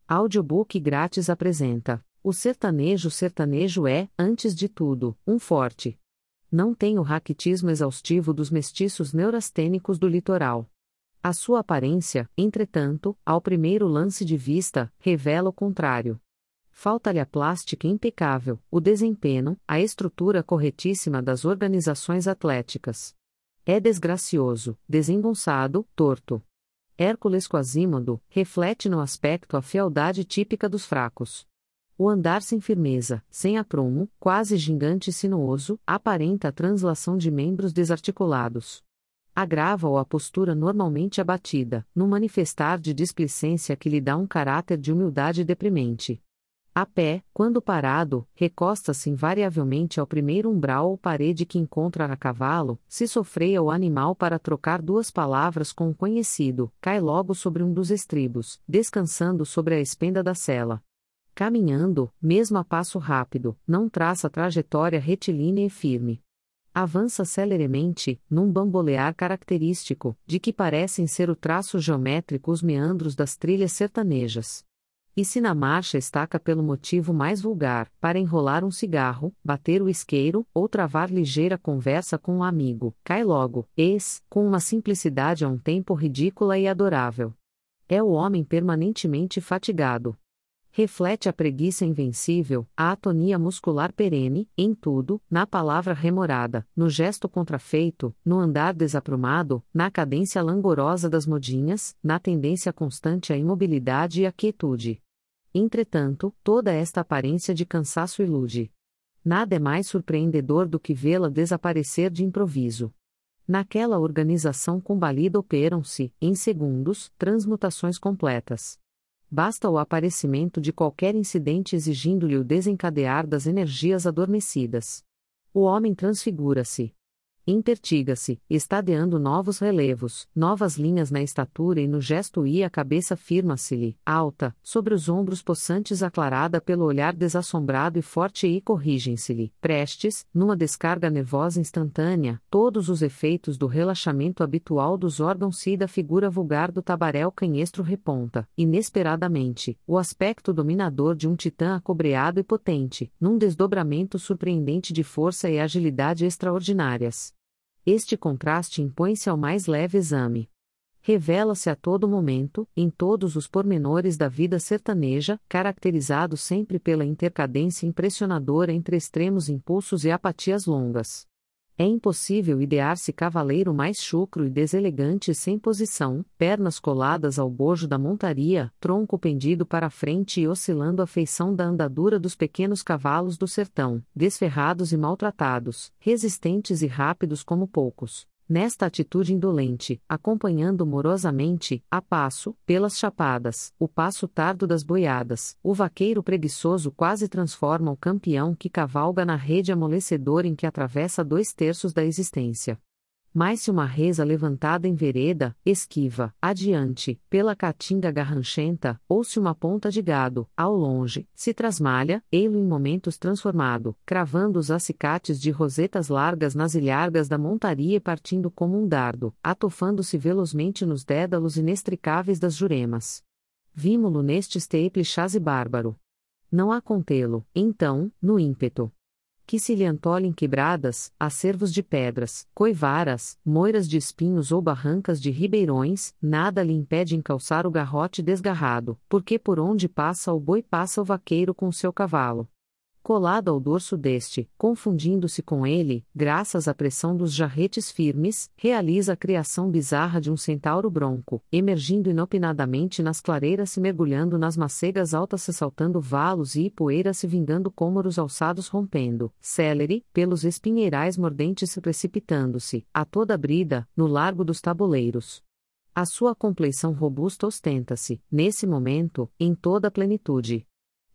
Audiobook grátis apresenta: O sertanejo. Sertanejo é, antes de tudo, um forte. Não tem o raquitismo exaustivo dos mestiços neurastênicos do litoral. A sua aparência, entretanto, ao primeiro lance de vista, revela o contrário. Falta-lhe a plástica impecável, o desempenho, a estrutura corretíssima das organizações atléticas. É desgracioso, desengonçado, torto. Hércules Quasímodo reflete no aspecto a fealdade típica dos fracos. O andar sem firmeza, sem aprumo, quase gigante e sinuoso, aparenta a translação de membros desarticulados. Agrava-o a postura normalmente abatida, no manifestar de displicência que lhe dá um caráter de humildade deprimente. A pé, quando parado, recosta-se invariavelmente ao primeiro umbral ou parede que encontra a cavalo, se sofreia o animal para trocar duas palavras com o conhecido, cai logo sobre um dos estribos, descansando sobre a espenda da sela. Caminhando, mesmo a passo rápido, não traça trajetória retilínea e firme. Avança celeremente, num bambolear característico, de que parecem ser o traço geométrico os meandros das trilhas sertanejas. E se na marcha estaca pelo motivo mais vulgar, para enrolar um cigarro, bater o isqueiro, ou travar ligeira conversa com um amigo, cai logo, com uma simplicidade a um tempo ridícula e adorável. É o homem permanentemente fatigado. Reflete a preguiça invencível, a atonia muscular perene, em tudo, na palavra remorada, no gesto contrafeito, no andar desaprumado, na cadência langorosa das modinhas, na tendência constante à imobilidade e à quietude. Entretanto, toda esta aparência de cansaço ilude. Nada é mais surpreendedor do que vê-la desaparecer de improviso. Naquela organização combalida operam-se, em segundos, transmutações completas. Basta o aparecimento de qualquer incidente exigindo-lhe o desencadear das energias adormecidas. O homem transfigura-se. Impertiga-se, estadeando novos relevos, novas linhas na estatura e no gesto e a cabeça firma-se-lhe, alta, sobre os ombros possantes aclarada pelo olhar desassombrado e forte e corrigem-se-lhe, prestes, numa descarga nervosa instantânea, todos os efeitos do relaxamento habitual dos órgãos e da figura vulgar do tabaréu canhestro reponta, inesperadamente, o aspecto dominador de um titã acobreado e potente, num desdobramento surpreendente de força e agilidade extraordinárias. Este contraste impõe-se ao mais leve exame. Revela-se a todo momento, em todos os pormenores da vida sertaneja, caracterizado sempre pela intercadência impressionadora entre extremos impulsos e apatias longas. É impossível idear-se cavaleiro mais chucro e deselegante sem posição, pernas coladas ao bojo da montaria, tronco pendido para a frente e oscilando à feição da andadura dos pequenos cavalos do sertão, desferrados e maltratados, resistentes e rápidos como poucos. Nesta atitude indolente, acompanhando morosamente, a passo, pelas chapadas, o passo tardo das boiadas, o vaqueiro preguiçoso quase transforma o campeão que cavalga na rede amolecedora em que atravessa 2/3 da existência. Mas se uma resa levantada em vereda, esquiva, adiante, pela caatinga garranchenta, ou se uma ponta de gado, ao longe, se trasmalha, ei-lo em momentos transformado, cravando os acicates de rosetas largas nas ilhargas da montaria e partindo como um dardo, atofando-se velozmente nos dédalos inextricáveis das juremas. Vimo-lo neste estepe chaze bárbaro. Não há contê-lo, então, no ímpeto. Que se lhe antolhem quebradas, acervos de pedras, coivaras, moiras de espinhos ou barrancas de ribeirões, nada lhe impede encalçar o garrote desgarrado, porque por onde passa o boi passa o vaqueiro com seu cavalo. Colado ao dorso deste, confundindo-se com ele, graças à pressão dos jarretes firmes, realiza a criação bizarra de um centauro bronco, emergindo inopinadamente nas clareiras se mergulhando nas macegas altas se saltando valos e poeiras se vingando cômoros alçados rompendo, célere, pelos espinheirais mordentes se precipitando-se, a toda brida, no largo dos tabuleiros. A sua compleição robusta ostenta-se, nesse momento, em toda a plenitude.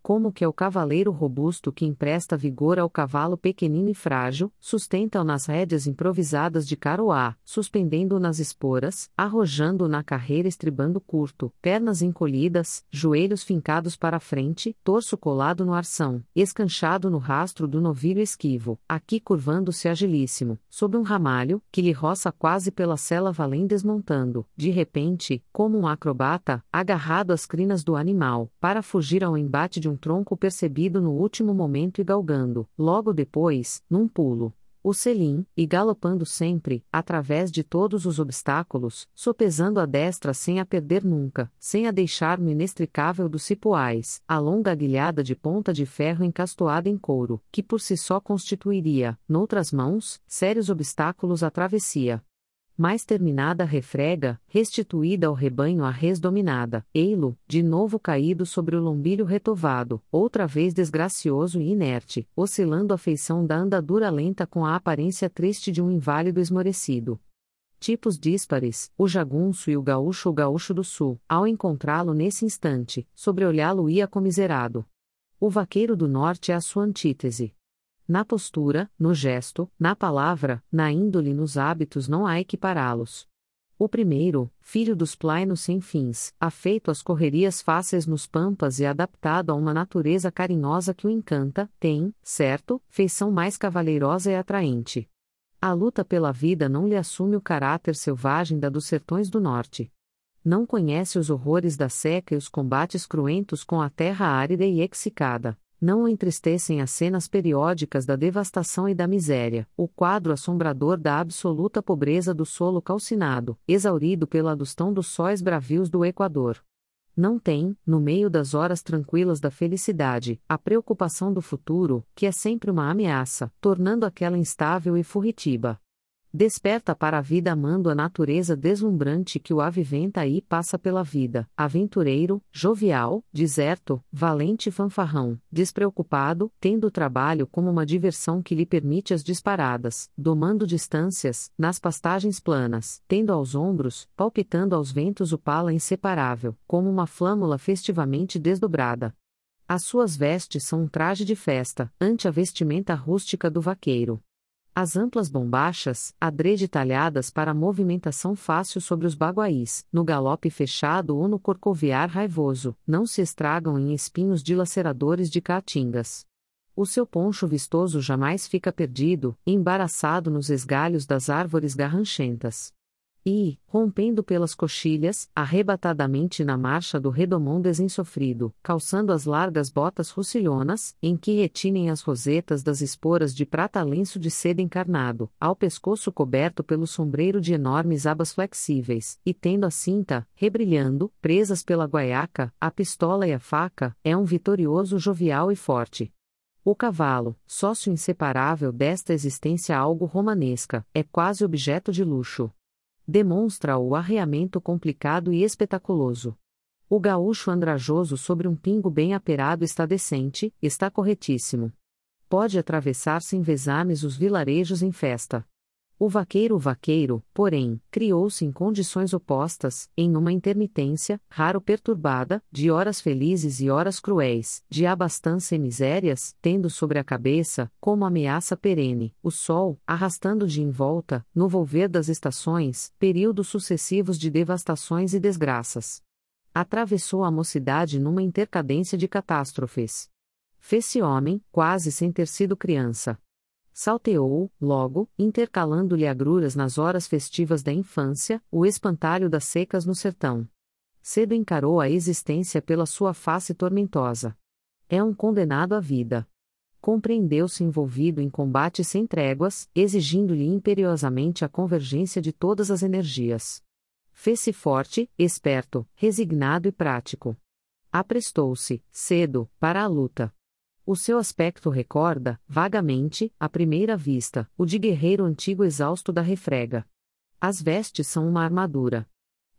Como que é o cavaleiro robusto que empresta vigor ao cavalo pequenino e frágil, sustenta-o nas rédeas improvisadas de caroá, suspendendo-o nas esporas, arrojando-o na carreira estribando curto, pernas encolhidas, joelhos fincados para a frente, torso colado no arção, escanchado no rastro do novilho esquivo, aqui curvando-se agilíssimo, sob um ramalho, que lhe roça quase pela sela valém desmontando, de repente, como um acrobata, agarrado às crinas do animal, para fugir ao embate de um tronco percebido no último momento e galgando, logo depois, num pulo, o selim, e galopando sempre, através de todos os obstáculos, sopesando a destra sem a perder nunca, sem a deixar no inextricável dos cipoais, a longa aguilhada de ponta de ferro encastoada em couro, que por si só constituiria, noutras mãos, sérios obstáculos à travessia. Mais terminada a refrega, restituída ao rebanho a res dominada, ei-lo, de novo caído sobre o lombilho retovado, outra vez desgracioso e inerte, oscilando a feição da andadura lenta com a aparência triste de um inválido esmorecido. Tipos díspares, o jagunço e o gaúcho do sul, ao encontrá-lo nesse instante, sobreolhá-lo-ia comiserado. O vaqueiro do norte é a sua antítese. Na postura, no gesto, na palavra, na índole, nos hábitos não há equipará-los. O primeiro, filho dos plainos sem fins, afeito às correrias fáceis nos pampas e adaptado a uma natureza carinhosa que o encanta, tem, certo, feição mais cavalheirosa e atraente. A luta pela vida não lhe assume o caráter selvagem da dos sertões do norte. Não conhece os horrores da seca e os combates cruentos com a terra árida e exsicada. Não o entristecem as cenas periódicas da devastação e da miséria, o quadro assombrador da absoluta pobreza do solo calcinado, exaurido pela adustão dos sóis bravios do Equador. Não tem, no meio das horas tranquilas da felicidade, a preocupação do futuro, que é sempre uma ameaça, tornando aquela instável e furtiva. Desperta para a vida amando a natureza deslumbrante que o aviventa e passa pela vida, aventureiro, jovial, deserto, valente e fanfarrão, despreocupado, tendo o trabalho como uma diversão que lhe permite as disparadas, domando distâncias, nas pastagens planas, tendo aos ombros, palpitando aos ventos o pala inseparável, como uma flâmula festivamente desdobrada. As suas vestes são um traje de festa, ante a vestimenta rústica do vaqueiro. As amplas bombachas, adrede talhadas para a movimentação fácil sobre os baguaís, no galope fechado ou no corcoviar raivoso, não se estragam em espinhos dilaceradores de caatingas. O seu poncho vistoso jamais fica perdido, embaraçado nos esgalhos das árvores garranchentas. E, rompendo pelas coxilhas, arrebatadamente na marcha do redomão desensofrido, calçando as largas botas russilhonas, em que retinem as rosetas das esporas de prata lenço de seda encarnado, ao pescoço coberto pelo sombreiro de enormes abas flexíveis, e tendo a cinta, rebrilhando, presas pela guaiaca, a pistola e a faca, é um vitorioso jovial e forte. O cavalo, sócio inseparável desta existência algo romanesca, é quase objeto de luxo. Demonstra o arreamento complicado e espetaculoso. O gaúcho andrajoso sobre um pingo bem aperado está decente, está corretíssimo. Pode atravessar sem vezames os vilarejos em festa. O vaqueiro, porém, criou-se em condições opostas, em uma intermitência, raro perturbada, de horas felizes e horas cruéis, de abastança e misérias, tendo sobre a cabeça, como ameaça perene, o sol, arrastando de em volta, no volver das estações, períodos sucessivos de devastações e desgraças. Atravessou a mocidade numa intercadência de catástrofes. Fez-se homem, quase sem ter sido criança. Salteou, logo, intercalando-lhe agruras nas horas festivas da infância, o espantalho das secas no sertão. Cedo encarou a existência pela sua face tormentosa. É um condenado à vida. Compreendeu-se envolvido em combate sem tréguas, exigindo-lhe imperiosamente a convergência de todas as energias. Fez-se forte, esperto, resignado e prático. Aprestou-se, cedo, para a luta. O seu aspecto recorda, vagamente, à primeira vista, o de guerreiro antigo exausto da refrega. As vestes são uma armadura.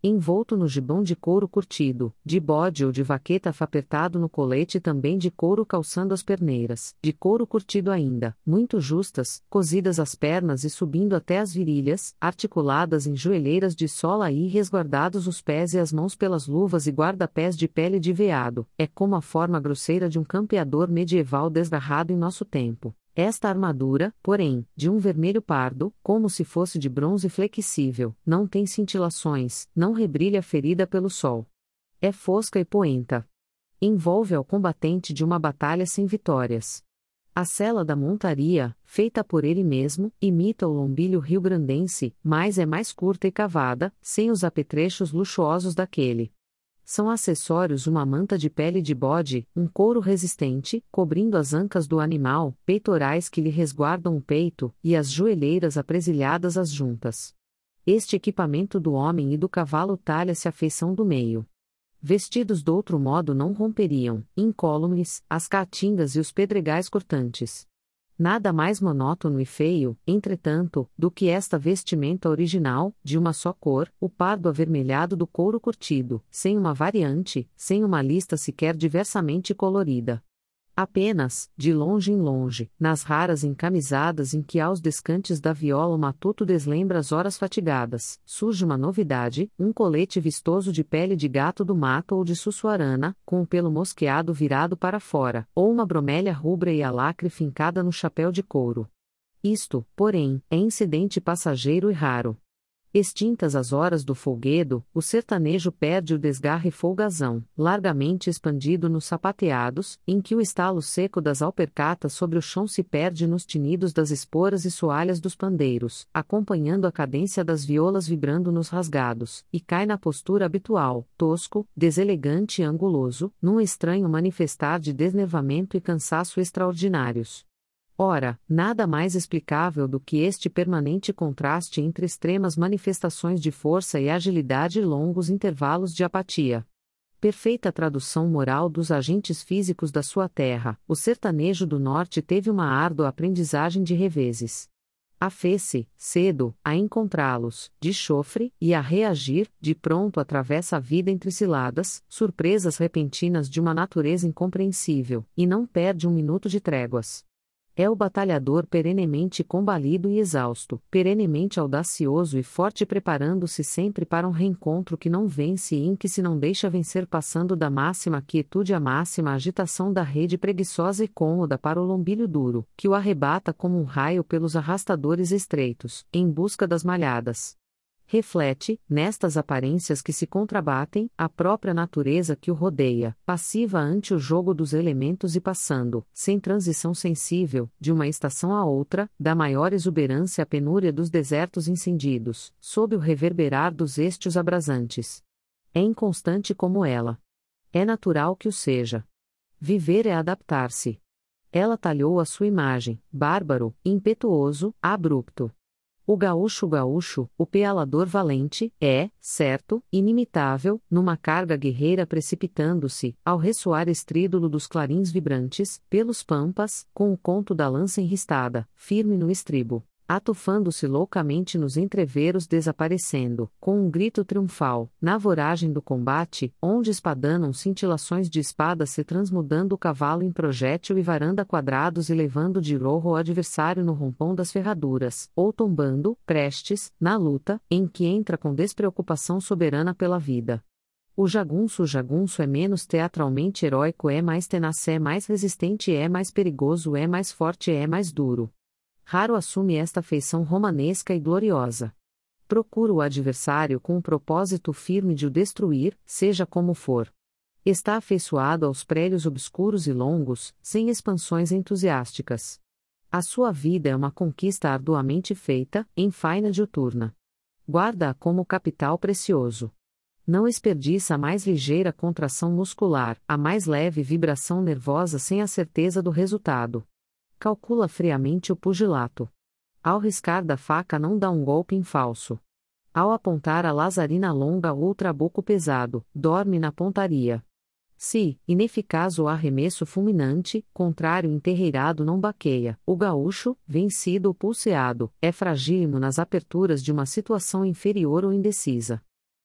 envolto no gibão de couro curtido, de bode ou de vaqueta apertado no colete também de couro calçando as perneiras, de couro curtido ainda, muito justas, cozidas as pernas e subindo até as virilhas, articuladas em joelheiras de sola e resguardados os pés e as mãos pelas luvas e guarda-pés de pele de veado, é como a forma grosseira de um campeador medieval desgarrado em nosso tempo. Esta armadura, porém, de um vermelho pardo, como se fosse de bronze flexível, não tem cintilações, não rebrilha ferida pelo sol. É fosca e poenta. Envolve ao combatente de uma batalha sem vitórias. A sela da montaria, feita por ele mesmo, imita o lombilho rio-grandense, mas é mais curta e cavada, sem os apetrechos luxuosos daquele. São acessórios uma manta de pele de bode, um couro resistente, cobrindo as ancas do animal, peitorais que lhe resguardam o peito, e as joelheiras apresilhadas às juntas. Este equipamento do homem e do cavalo talha-se a feição do meio. Vestidos do outro modo não romperiam, incólumes, as caatingas e os pedregais cortantes. Nada mais monótono e feio, entretanto, do que esta vestimenta original, de uma só cor, o pardo avermelhado do couro curtido, sem uma variante, sem uma lista sequer diversamente colorida. Apenas, de longe em longe, nas raras encamisadas em que aos descantes da viola o matuto deslembra as horas fatigadas, surge uma novidade, um colete vistoso de pele de gato do mato ou de sussuarana, com o pelo mosqueado virado para fora, ou uma bromélia rubra e alacre fincada no chapéu de couro. Isto, porém, é incidente passageiro e raro. Extintas as horas do folguedo, o sertanejo perde o desgarre folgazão, largamente expandido nos sapateados, em que o estalo seco das alpercatas sobre o chão se perde nos tinidos das esporas e soalhas dos pandeiros, acompanhando a cadência das violas vibrando nos rasgados, e cai na postura habitual, tosco, deselegante e anguloso, num estranho manifestar de desnervamento e cansaço extraordinários. Ora, nada mais explicável do que este permanente contraste entre extremas manifestações de força e agilidade e longos intervalos de apatia. Perfeita tradução moral dos agentes físicos da sua terra, o sertanejo do norte teve uma árdua aprendizagem de reveses. Afê-se, cedo, a encontrá-los, de chofre, e a reagir, de pronto atravessa a vida entre ciladas, surpresas repentinas de uma natureza incompreensível, e não perde um minuto de tréguas. É o batalhador perenemente combalido e exausto, perenemente audacioso e forte preparando-se sempre para um reencontro que não vence e em que se não deixa vencer passando da máxima quietude à máxima agitação da rede preguiçosa e cômoda para o lombilho duro, que o arrebata como um raio pelos arrastadores estreitos, em busca das malhadas. Reflete, nestas aparências que se contrabatem, a própria natureza que o rodeia, passiva ante o jogo dos elementos e passando, sem transição sensível, de uma estação a outra, da maior exuberância à penúria dos desertos incendidos, sob o reverberar dos estios abrasantes. É inconstante como ela. É natural que o seja. Viver é adaptar-se. Ela talhou a sua imagem, bárbaro, impetuoso, abrupto. O gaúcho, o pealador valente, é, certo, inimitável, numa carga guerreira precipitando-se, ao ressoar estrídulo dos clarins vibrantes, pelos pampas, com o conto da lança enristada, firme no estribo, atufando-se loucamente nos entreveros desaparecendo, com um grito triunfal, na voragem do combate, onde espadanam cintilações de espadas se transmudando o cavalo em projétil e varanda quadrados e levando de rojo o adversário no rompão das ferraduras, ou tombando, prestes, na luta, em que entra com despreocupação soberana pela vida. O jagunço é menos teatralmente heróico, é mais tenaz, é mais resistente, é mais perigoso, é mais forte, é mais duro. Raro assume esta feição romanesca e gloriosa. Procura o adversário com o propósito firme de o destruir, seja como for. Está afeiçoado aos prélios obscuros e longos, sem expansões entusiásticas. A sua vida é uma conquista arduamente feita, em faina diuturna. Guarda-a como capital precioso. Não esperdiça a mais ligeira contração muscular, a mais leve vibração nervosa sem a certeza do resultado. Calcula friamente o pugilato. Ao riscar da faca não dá um golpe em falso. Ao apontar a lazarina longa ou trabuco pesado, dorme na pontaria. Se, ineficaz o arremesso fulminante, contrário enterreirado não baqueia, o gaúcho, vencido ou pulseado, é fragílimo nas aperturas de uma situação inferior ou indecisa.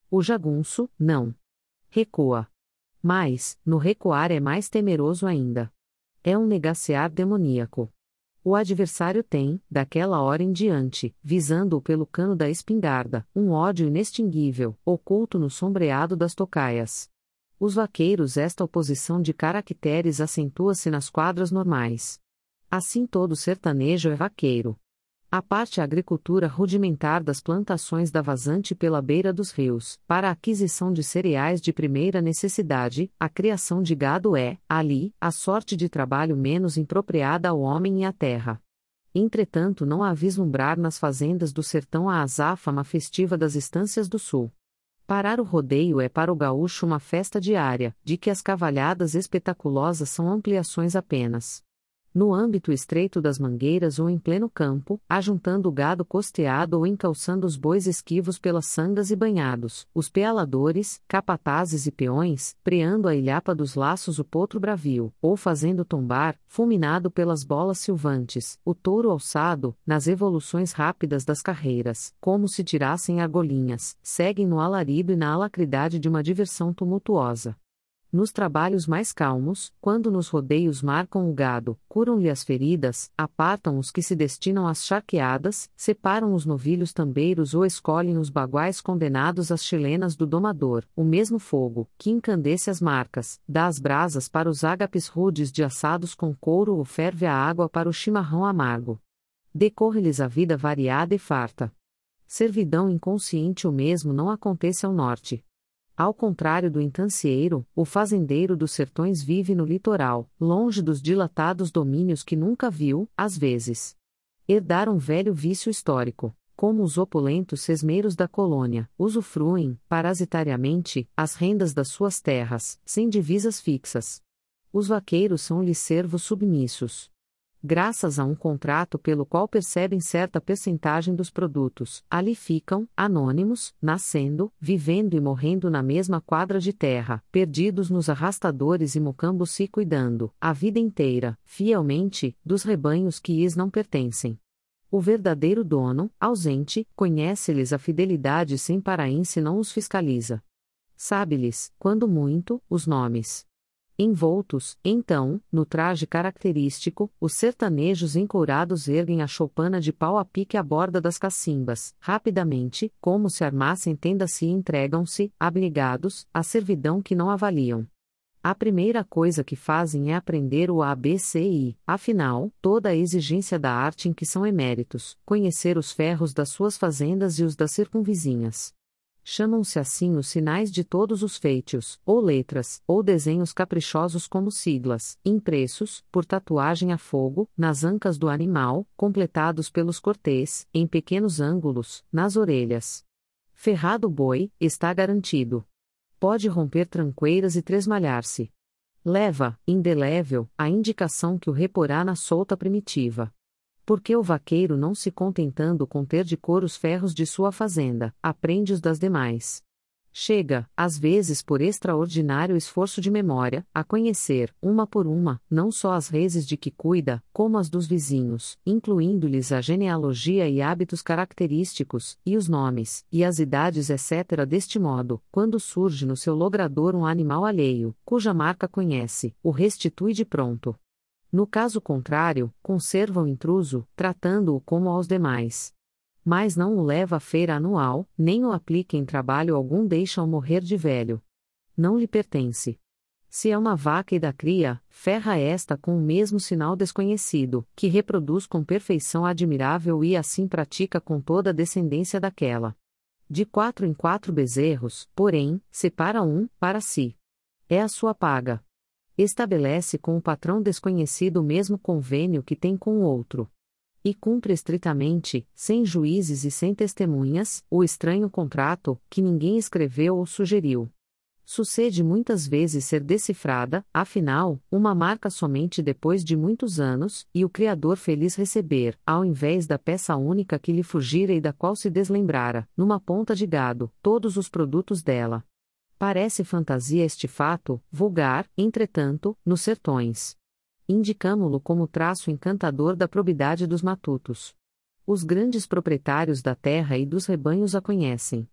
O jagunço, não. Recua. Mas, no recuar é mais temeroso ainda. É um negacear demoníaco. O adversário tem, daquela hora em diante, visando-o pelo cano da espingarda, um ódio inextinguível, oculto no sombreado das tocaias. Os vaqueiros. Esta oposição de caracteres acentua-se nas quadras normais. Assim todo sertanejo é vaqueiro. A parte a agricultura rudimentar das plantações da vazante pela beira dos rios, para a aquisição de cereais de primeira necessidade, a criação de gado é, ali, a sorte de trabalho menos impropriada ao homem e à terra. Entretanto, não há vislumbrar nas fazendas do sertão a azáfama festiva das estâncias do sul. Parar o rodeio é para o gaúcho uma festa diária, de que as cavalhadas espetaculosas são ampliações apenas. No âmbito estreito das mangueiras ou em pleno campo, ajuntando o gado costeado ou encalçando os bois esquivos pelas sangas e banhados, os pealadores, capatazes e peões, preando a ilhapa dos laços o potro bravio, ou fazendo tombar, fulminado pelas bolas silvantes, o touro alçado, nas evoluções rápidas das carreiras, como se tirassem argolinhas, seguem no alarido e na alacridade de uma diversão tumultuosa. Nos trabalhos mais calmos, quando nos rodeios marcam o gado, curam-lhe as feridas, apartam os que se destinam às charqueadas, separam os novilhos tambeiros ou escolhem os baguais condenados às chilenas do domador, o mesmo fogo, que encandece as marcas, dá as brasas para os ágapes rudes de assados com couro ou ferve a água para o chimarrão amargo. Decorre-lhes a vida variada e farta. Servidão inconsciente o mesmo não acontece ao norte. Ao contrário do entancieiro, o fazendeiro dos sertões vive no litoral, longe dos dilatados domínios que nunca viu, às vezes. Herdar um velho vício histórico, como os opulentos sesmeiros da colônia, usufruem, parasitariamente, as rendas das suas terras, sem divisas fixas. Os vaqueiros são-lhes servos submissos. Graças a um contrato pelo qual percebem certa percentagem dos produtos, ali ficam, anônimos, nascendo, vivendo e morrendo na mesma quadra de terra, perdidos nos arrastadores e mocambos se cuidando, a vida inteira, fielmente, dos rebanhos que lhes não pertencem. O verdadeiro dono, ausente, conhece-lhes a fidelidade sem paraense não os fiscaliza. Sabe-lhes, quando muito, os nomes. Envoltos, então, no traje característico, os sertanejos encourados erguem a choupana de pau a pique à borda das cacimbas, rapidamente, como se armassem tendas e entregam-se, abnegados, à servidão que não avaliam. A primeira coisa que fazem é aprender o ABCI, afinal, toda a exigência da arte em que são eméritos, conhecer os ferros das suas fazendas e os das circunvizinhas. Chamam-se assim os sinais de todos os feitios, ou letras, ou desenhos caprichosos como siglas, impressos, por tatuagem a fogo, nas ancas do animal, completados pelos cortês, em pequenos ângulos, nas orelhas. Ferrado o boi, está garantido. Pode romper tranqueiras e tresmalhar-se. Leva, indelével, a indicação que o reporá na solta primitiva. Porque o vaqueiro não se contentando com ter de cor os ferros de sua fazenda, aprende-os das demais. Chega, às vezes por extraordinário esforço de memória, a conhecer, uma por uma, não só as reses de que cuida, como as dos vizinhos, incluindo-lhes a genealogia e hábitos característicos, e os nomes, e as idades etc. Deste modo, quando surge no seu logrador um animal alheio, cuja marca conhece, o restitui de pronto. No caso contrário, conserva o intruso, tratando-o como aos demais. Mas não o leva à feira anual, nem o aplica em trabalho algum, deixa-o morrer de velho. Não lhe pertence. Se é uma vaca e da cria, ferra esta com o mesmo sinal desconhecido, que reproduz com perfeição admirável e assim pratica com toda a descendência daquela. De 4 em 4 bezerros, porém, separa um, para si. É a sua paga. Estabelece com o patrão desconhecido o mesmo convênio que tem com o outro. E cumpre estritamente, sem juízes e sem testemunhas, o estranho contrato, que ninguém escreveu ou sugeriu. Sucede muitas vezes ser decifrada, afinal, uma marca somente depois de muitos anos, e o criador feliz receber, ao invés da peça única que lhe fugira e da qual se deslembrara, numa ponta de gado, todos os produtos dela. Parece fantasia este fato, vulgar, entretanto, nos sertões. Indicamo-lo como traço encantador da probidade dos matutos. Os grandes proprietários da terra e dos rebanhos a conhecem.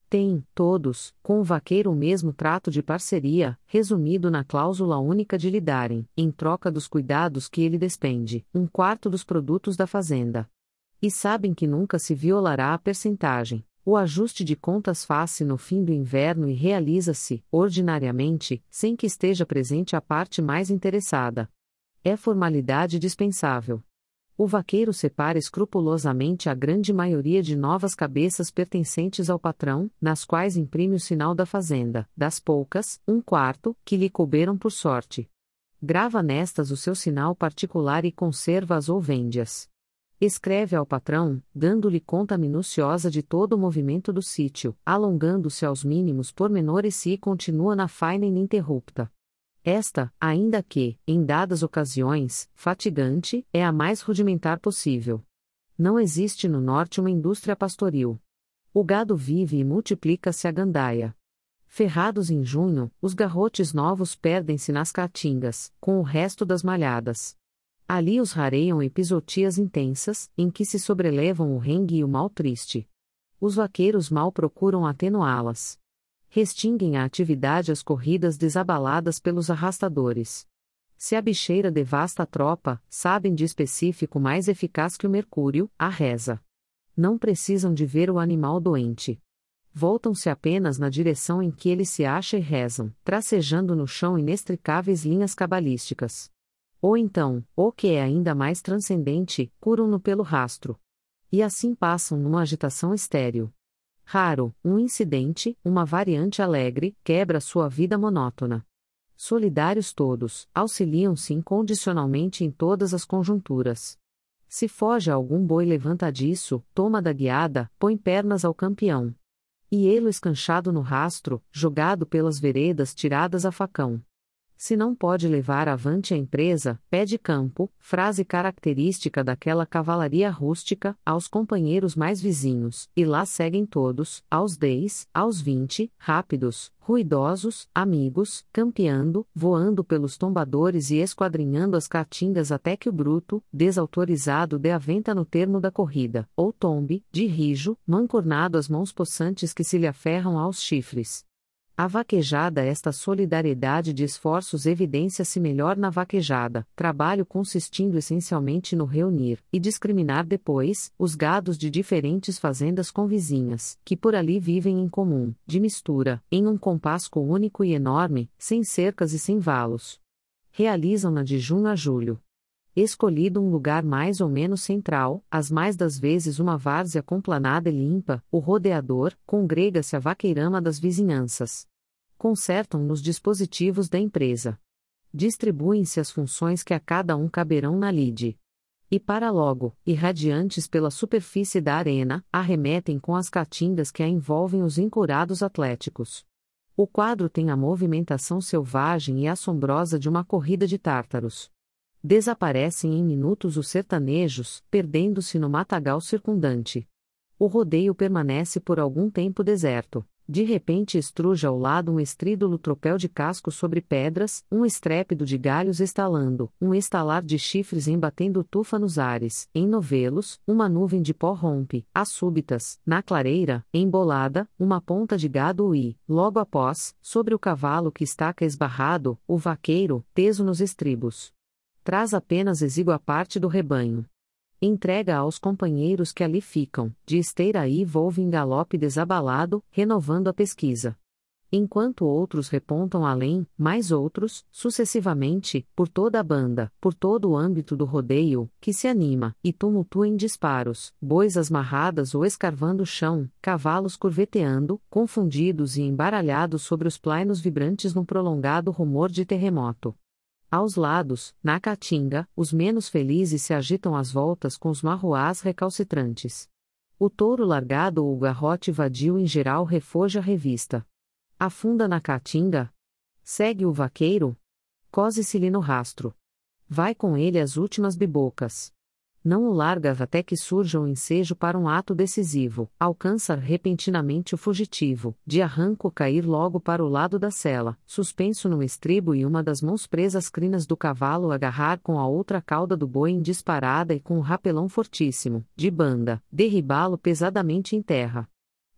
Tem, todos, com o vaqueiro o mesmo trato de parceria, resumido na cláusula única de lhe darem, em troca dos cuidados que ele despende, 1/4 dos produtos da fazenda. E sabem que nunca se violará a percentagem. O ajuste de contas faz-se no fim do inverno e realiza-se, ordinariamente, sem que esteja presente a parte mais interessada. É formalidade dispensável. O vaqueiro separa escrupulosamente a grande maioria de novas cabeças pertencentes ao patrão, nas quais imprime o sinal da fazenda, das poucas, 1/4, que lhe couberam por sorte. Grava nestas o seu sinal particular e conserva-as ou vende-as. Escreve ao patrão, dando-lhe conta minuciosa de todo o movimento do sítio, alongando-se aos mínimos pormenores e continua na faina ininterrupta. Esta, ainda que, em dadas ocasiões, fatigante, é a mais rudimentar possível. Não existe no norte uma indústria pastoril. O gado vive e multiplica-se a gandaia. Ferrados em junho, os garrotes novos perdem-se nas caatingas, com o resto das malhadas. Ali os rareiam episotias intensas, em que se sobrelevam o rengue e o mal triste. Os vaqueiros mal procuram atenuá-las. Restinguem a atividade às corridas desabaladas pelos arrastadores. Se a bicheira devasta a tropa, sabem de específico mais eficaz que o mercúrio, a reza. Não precisam de ver o animal doente. Voltam-se apenas na direção em que ele se acha e rezam, tracejando no chão inextricáveis linhas cabalísticas. Ou então, o que é ainda mais transcendente, curam-no pelo rastro. E assim passam numa agitação estéril. Raro, um incidente, uma variante alegre, quebra sua vida monótona. Solidários todos, auxiliam-se incondicionalmente em todas as conjunturas. Se foge algum boi levantadiço, toma da guiada, põe pernas ao campeão. E ele escanchado no rastro, jogado pelas veredas tiradas a facão. Se não pode levar avante a empresa, pede campo, frase característica daquela cavalaria rústica, aos companheiros mais vizinhos, e lá seguem todos, aos 10, aos 20, rápidos, ruidosos, amigos, campeando, voando pelos tombadores e esquadrinhando as caatingas até que o bruto, desautorizado dê a venta no termo da corrida, ou tombe, de rijo, mancornado as mãos possantes que se lhe aferram aos chifres. A vaquejada. Esta solidariedade de esforços evidencia-se melhor na vaquejada, trabalho consistindo essencialmente no reunir, e discriminar depois, os gados de diferentes fazendas convizinhas, que por ali vivem em comum, de mistura, em um compasco único e enorme, sem cercas e sem valos. Realizam-na de junho a julho. Escolhido um lugar mais ou menos central, as mais das vezes uma várzea complanada e limpa, o rodeador, congrega-se a vaqueirama das vizinhanças. Consertam nos dispositivos da empresa. Distribuem-se as funções que a cada um caberão na lide. E para logo, irradiantes pela superfície da arena, arremetem com as caatingas que a envolvem os encourados atléticos. O quadro tem a movimentação selvagem e assombrosa de uma corrida de tártaros. Desaparecem em minutos os sertanejos, perdendo-se no matagal circundante. O rodeio permanece por algum tempo deserto. De repente estruja ao lado um estrídulo tropel de casco sobre pedras, um estrépido de galhos estalando, um estalar de chifres embatendo tufa nos ares, em novelos, uma nuvem de pó rompe, às súbitas, na clareira, embolada, uma ponta de gado e, logo após, sobre o cavalo que estaca esbarrado, o vaqueiro, teso nos estribos. Traz apenas exígua parte do rebanho. Entrega aos companheiros que ali ficam, de esteira aí volve em galope desabalado, renovando a pesquisa. Enquanto outros repontam além, mais outros, sucessivamente, por toda a banda, por todo o âmbito do rodeio, que se anima, e tumultua em disparos, bois às marradas ou escarvando o chão, cavalos curveteando, confundidos e embaralhados sobre os plainos vibrantes num prolongado rumor de terremoto. Aos lados, na caatinga, os menos felizes se agitam às voltas com os marruás recalcitrantes. O touro largado ou o garrote vadio em geral refoge a revista. Afunda na caatinga. Segue o vaqueiro. Cose-se-lhe no rastro. Vai com ele às últimas bibocas. Não o larga até que surja o ensejo para um ato decisivo, alcança repentinamente o fugitivo, de arranco cair logo para o lado da sela, suspenso no estribo e uma das mãos presas às crinas do cavalo agarrar com a outra cauda do boi em disparada e com um rapelão fortíssimo, de banda, derribá-lo pesadamente em terra.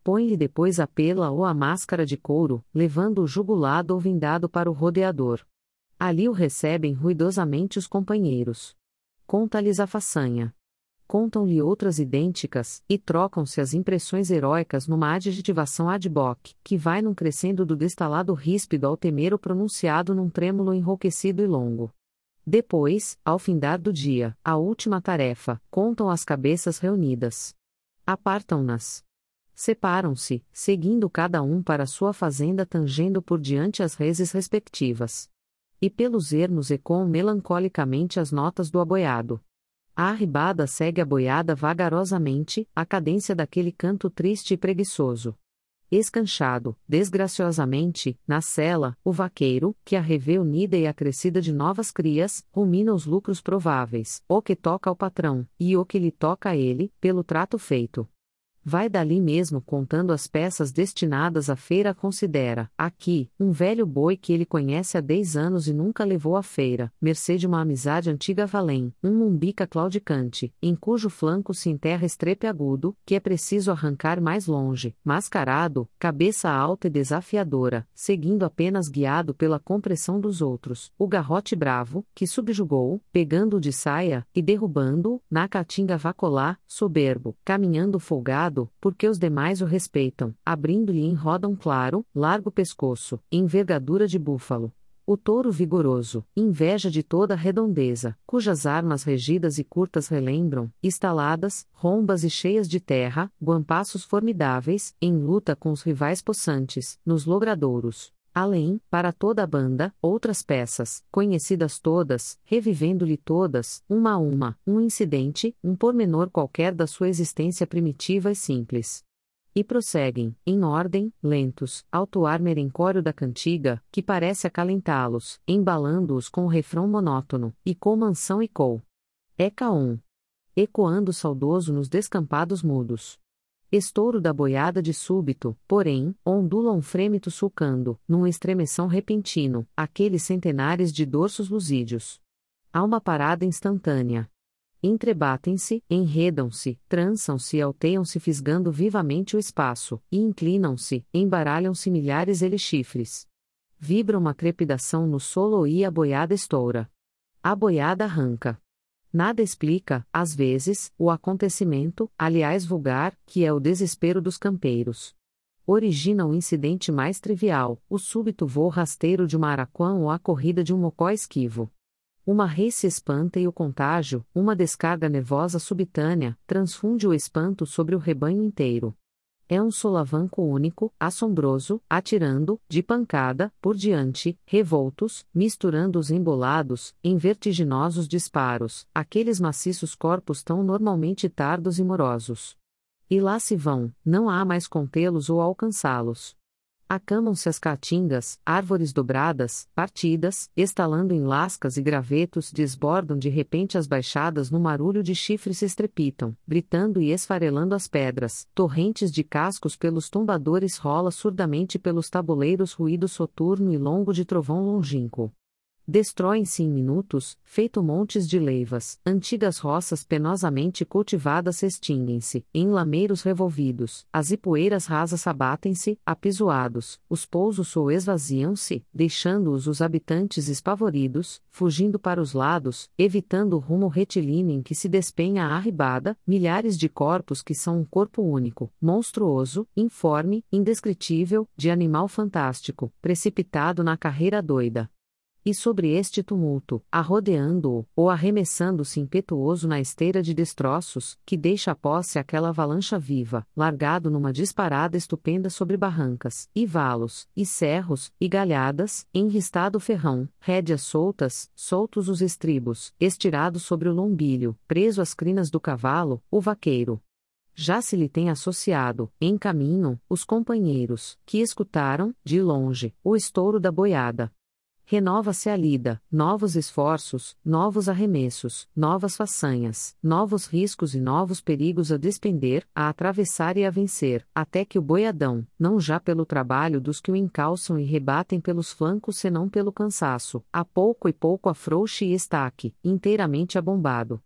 Põe-lhe depois a pela ou a máscara de couro, levando-o jugulado ou vindado para o rodeador. Ali o recebem ruidosamente os companheiros. Conta-lhes a façanha. Contam-lhe outras idênticas, e trocam-se as impressões heróicas numa adjetivação ad hoc, que vai num crescendo do destalado ríspido ao temero pronunciado num trêmulo enrouquecido e longo. Depois, ao findar do dia, a última tarefa, contam as cabeças reunidas. Apartam-nas. Separam-se, seguindo cada um para sua fazenda tangendo por diante as reses respectivas. E pelos ermos ecoam melancolicamente as notas do aboiado. A arribada segue a boiada vagarosamente, a cadência daquele canto triste e preguiçoso. Escanchado, desgraciosamente, na cela, o vaqueiro, que a revê unida e acrescida de novas crias, rumina os lucros prováveis, o que toca ao patrão, e o que lhe toca a ele, pelo trato feito. Vai dali mesmo contando as peças destinadas à feira. Considera, aqui, um velho boi que ele conhece há 10 anos e nunca levou à feira, mercê de uma amizade antiga valém, um mumbica claudicante, em cujo flanco se enterra estrepe agudo, que é preciso arrancar mais longe, mascarado, cabeça alta e desafiadora, seguindo apenas guiado pela compressão dos outros, o garrote bravo, que subjugou, pegando-o de saia, e derrubando-o, na caatinga vacolá, soberbo, caminhando folgado, porque os demais o respeitam, abrindo-lhe em roda um claro, largo pescoço, envergadura de búfalo. O touro vigoroso, inveja de toda a redondeza, cujas armas regidas e curtas relembram, estaladas, rombas e cheias de terra, guampaços formidáveis, em luta com os rivais possantes, nos logradouros. Além, para toda a banda, outras peças, conhecidas todas, revivendo-lhe todas, uma a uma, um incidente, um pormenor qualquer da sua existência primitiva e simples. E prosseguem, em ordem, lentos, ao toar merencório da cantiga, que parece acalentá-los, embalando-os com o refrão monótono, e com mansão e cou. Ecaon. Ecoando saudoso nos descampados mudos. Estouro da boiada de súbito, porém, ondula um frêmito sulcando, num estremeção repentino, aqueles centenares de dorsos lusídeos. Há uma parada instantânea. Entrebatem-se, enredam-se, trançam-se e alteiam-se fisgando vivamente o espaço, e inclinam-se, embaralham-se milhares de chifres. Vibra uma trepidação no solo e a boiada estoura. A boiada arranca. Nada explica, às vezes, o acontecimento, aliás vulgar, que é o desespero dos campeiros. Origina o incidente mais trivial, o súbito voo rasteiro de uma araquã ou a corrida de um mocó esquivo. Uma rei se espanta e o contágio, uma descarga nervosa subitânea, transfunde o espanto sobre o rebanho inteiro. É um solavanco único, assombroso, atirando, de pancada, por diante, revoltos, misturando os embolados, em vertiginosos disparos, aqueles maciços corpos tão normalmente tardos e morosos. E lá se vão, não há mais contê-los ou alcançá-los. Acamam-se as caatingas, árvores dobradas, partidas, estalando em lascas e gravetos, desbordam de repente as baixadas no marulho de chifres se estrepitam, britando e esfarelando as pedras, torrentes de cascos pelos tombadores rola surdamente pelos tabuleiros ruído soturno e longo de trovão longínquo. Destroem-se em minutos, feito montes de leivas, antigas roças penosamente cultivadas se extinguem-se, em lameiros revolvidos, as ipueiras rasas abatem-se, apisoados, os pousos ou esvaziam-se, deixando-os os habitantes espavoridos, fugindo para os lados, evitando o rumo retilíneo em que se despenha a arribada, milhares de corpos que são um corpo único, monstruoso, informe, indescritível, de animal fantástico, precipitado na carreira doida. E sobre este tumulto, arrodeando-o, ou arremessando-se impetuoso na esteira de destroços, que deixa a posse aquela avalancha viva, largado numa disparada estupenda sobre barrancas, e valos, e cerros, e galhadas, enristado o ferrão, rédeas soltas, soltos os estribos, estirado sobre o lombilho, preso às crinas do cavalo, o vaqueiro. Já se lhe tem associado, em caminho, os companheiros, que escutaram, de longe, o estouro da boiada. Renova-se a lida, novos esforços, novos arremessos, novas façanhas, novos riscos e novos perigos a despender, a atravessar e a vencer, até que o boiadão, não já pelo trabalho dos que o encalçam e rebatem pelos flancos senão pelo cansaço, a pouco e pouco afrouxe e estaque, inteiramente abombado.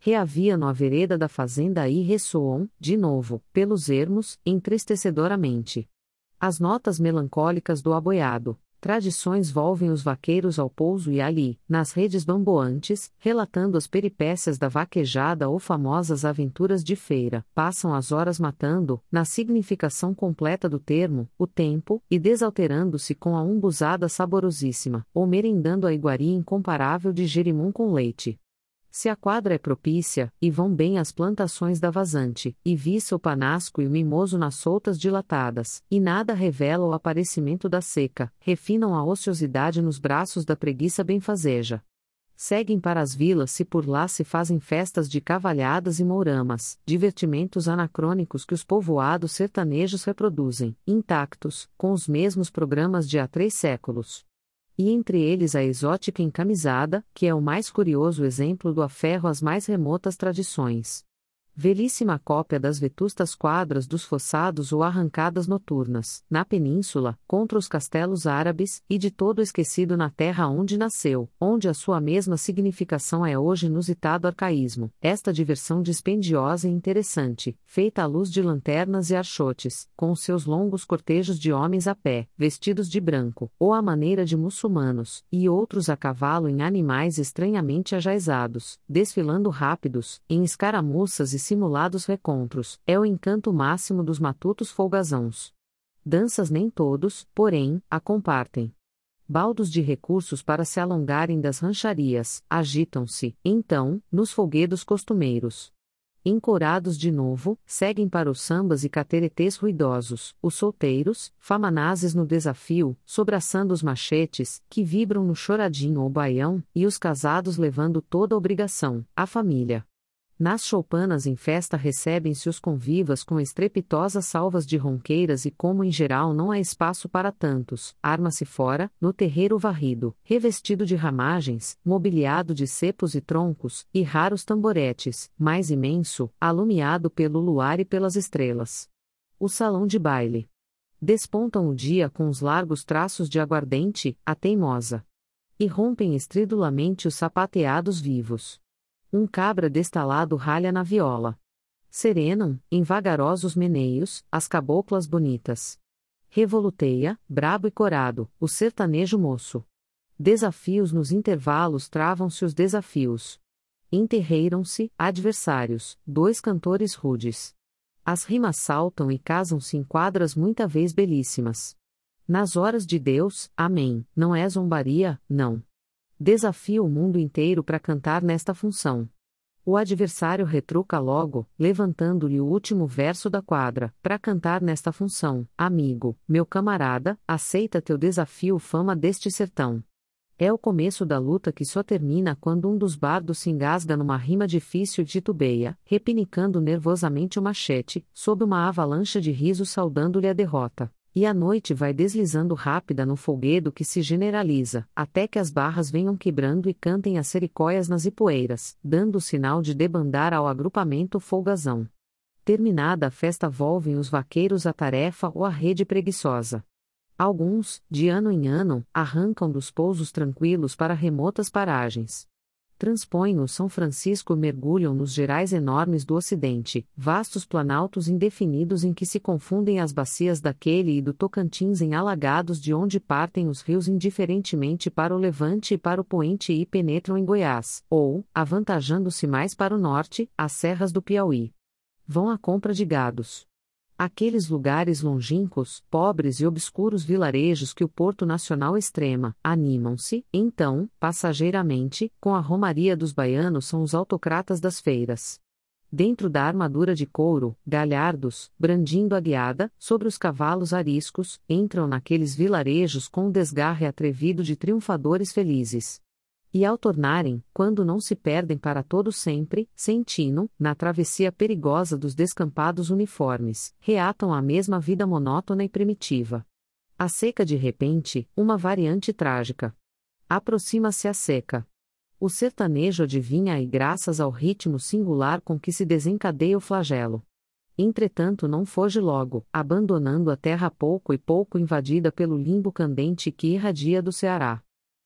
Reaviam a vereda da fazenda e ressoam, de novo, pelos ermos, entristecedoramente. As notas melancólicas do aboiado. Tradições volvem os vaqueiros ao pouso e ali, nas redes bamboantes, relatando as peripécias da vaquejada ou famosas aventuras de feira, passam as horas matando, na significação completa do termo, o tempo, e desalterando-se com a umbuzada saborosíssima, ou merendando a iguaria incomparável de jerimum com leite. Se a quadra é propícia, e vão bem as plantações da vazante, e viça o panasco e o mimoso nas soltas dilatadas, e nada revela o aparecimento da seca, refinam a ociosidade nos braços da preguiça benfazeja. Seguem para as vilas se por lá se fazem festas de cavalhadas e mouramas, divertimentos anacrônicos que os povoados sertanejos reproduzem, intactos, com os mesmos programas de há 3 séculos. E entre eles a exótica encamisada, que é o mais curioso exemplo do aferro às mais remotas tradições. Velhíssima cópia das vetustas quadras dos fossados ou arrancadas noturnas, na península, contra os castelos árabes, e de todo esquecido na terra onde nasceu, onde a sua mesma significação é hoje inusitado arcaísmo, esta diversão dispendiosa e interessante, feita à luz de lanternas e archotes, com os seus longos cortejos de homens a pé, vestidos de branco, ou à maneira de muçulmanos, e outros a cavalo em animais estranhamente ajaizados, desfilando rápidos, em escaramuças e simulados recontros, é o encanto máximo dos matutos folgazãos. Danças nem todos, porém, a compartem. Baldos de recursos para se alongarem das rancharias, agitam-se, então, nos folguedos costumeiros. Encorados de novo, seguem para os sambas e cateretês ruidosos, os solteiros, famanazes no desafio, sobraçando os machetes, que vibram no choradinho ou baião, e os casados levando toda a obrigação, a família. Nas choupanas em festa recebem-se os convivas com estrepitosas salvas de ronqueiras e como em geral não há espaço para tantos, arma-se fora, no terreiro varrido, revestido de ramagens, mobiliado de cepos e troncos, e raros tamboretes, mais imenso, alumiado pelo luar e pelas estrelas. O salão de baile. Despontam o dia com os largos traços de aguardente, a teimosa. E rompem estridulamente os sapateados vivos. Um cabra destalado ralha na viola. Serenam, em vagarosos meneios, as caboclas bonitas. Revoluteia, brabo e corado, o sertanejo moço. Desafios nos intervalos travam-se os desafios. Enterreiram-se, adversários, 2 cantores rudes. As rimas saltam e casam-se em quadras muita vez belíssimas. Nas horas de Deus, amém, não é zombaria, não. Desafia o mundo inteiro para cantar nesta função. O adversário retruca logo, levantando-lhe o último verso da quadra, para cantar nesta função: amigo, meu camarada, aceita teu desafio, fama deste sertão. É o começo da luta que só termina quando um dos bardos se engasga numa rima difícil e titubeia, repinicando nervosamente o machete, sob uma avalanche de risos saudando-lhe a derrota. E a noite vai deslizando rápida no folguedo que se generaliza, até que as barras venham quebrando e cantem as sericóias nas ipueiras, dando o sinal de debandar ao agrupamento folgazão. Terminada a festa volvem os vaqueiros à tarefa ou à rede preguiçosa. Alguns, de ano em ano, arrancam dos pousos tranquilos para remotas paragens. Transpõem o São Francisco e mergulham nos gerais enormes do Ocidente, vastos planaltos indefinidos em que se confundem as bacias daquele e do Tocantins em alagados de onde partem os rios indiferentemente para o Levante e para o Poente e penetram em Goiás, ou, avantajando-se mais para o norte, as serras do Piauí. Vão à compra de gados. Aqueles lugares longínquos, pobres e obscuros vilarejos que o Porto Nacional extrema, animam-se, então, passageiramente, com a romaria dos baianos são os autocratas das feiras. Dentro da armadura de couro, galhardos, brandindo a guiada, sobre os cavalos ariscos, entram naqueles vilarejos com o desgarre atrevido de triunfadores felizes. E ao tornarem, quando não se perdem para todo sempre, sem tino, na travessia perigosa dos descampados uniformes, reatam a mesma vida monótona e primitiva. A seca de repente, uma variante trágica. Aproxima-se a seca. O sertanejo adivinha e graças ao ritmo singular com que se desencadeia o flagelo. Entretanto não foge logo, abandonando a terra pouco e pouco invadida pelo limbo candente que irradia do Ceará.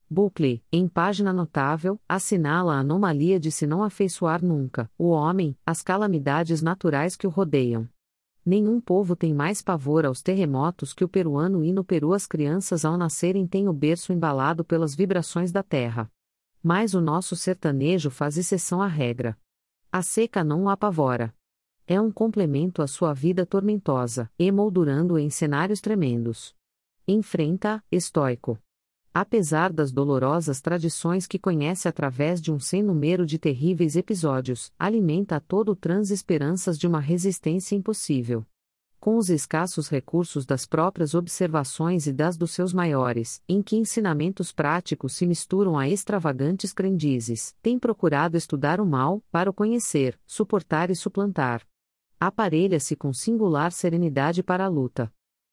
Bucle, em página notável, assinala a anomalia de se não afeiçoar nunca, o homem, às calamidades naturais que o rodeiam. Nenhum povo tem mais pavor aos terremotos que o peruano, e no Peru as crianças ao nascerem têm o berço embalado pelas vibrações da terra. Mas o nosso sertanejo faz exceção à regra. A seca não o apavora. É um complemento à sua vida tormentosa, emoldurando-o em cenários tremendos. Enfrenta-a, estoico. Apesar das dolorosas tradições que conhece através de um sem número de terríveis episódios, alimenta a todo transe esperanças de uma resistência impossível. Com os escassos recursos das próprias observações e das dos seus maiores, em que ensinamentos práticos se misturam a extravagantes crendices, tem procurado estudar o mal, para o conhecer, suportar e suplantar. Aparelha-se com singular serenidade para a luta.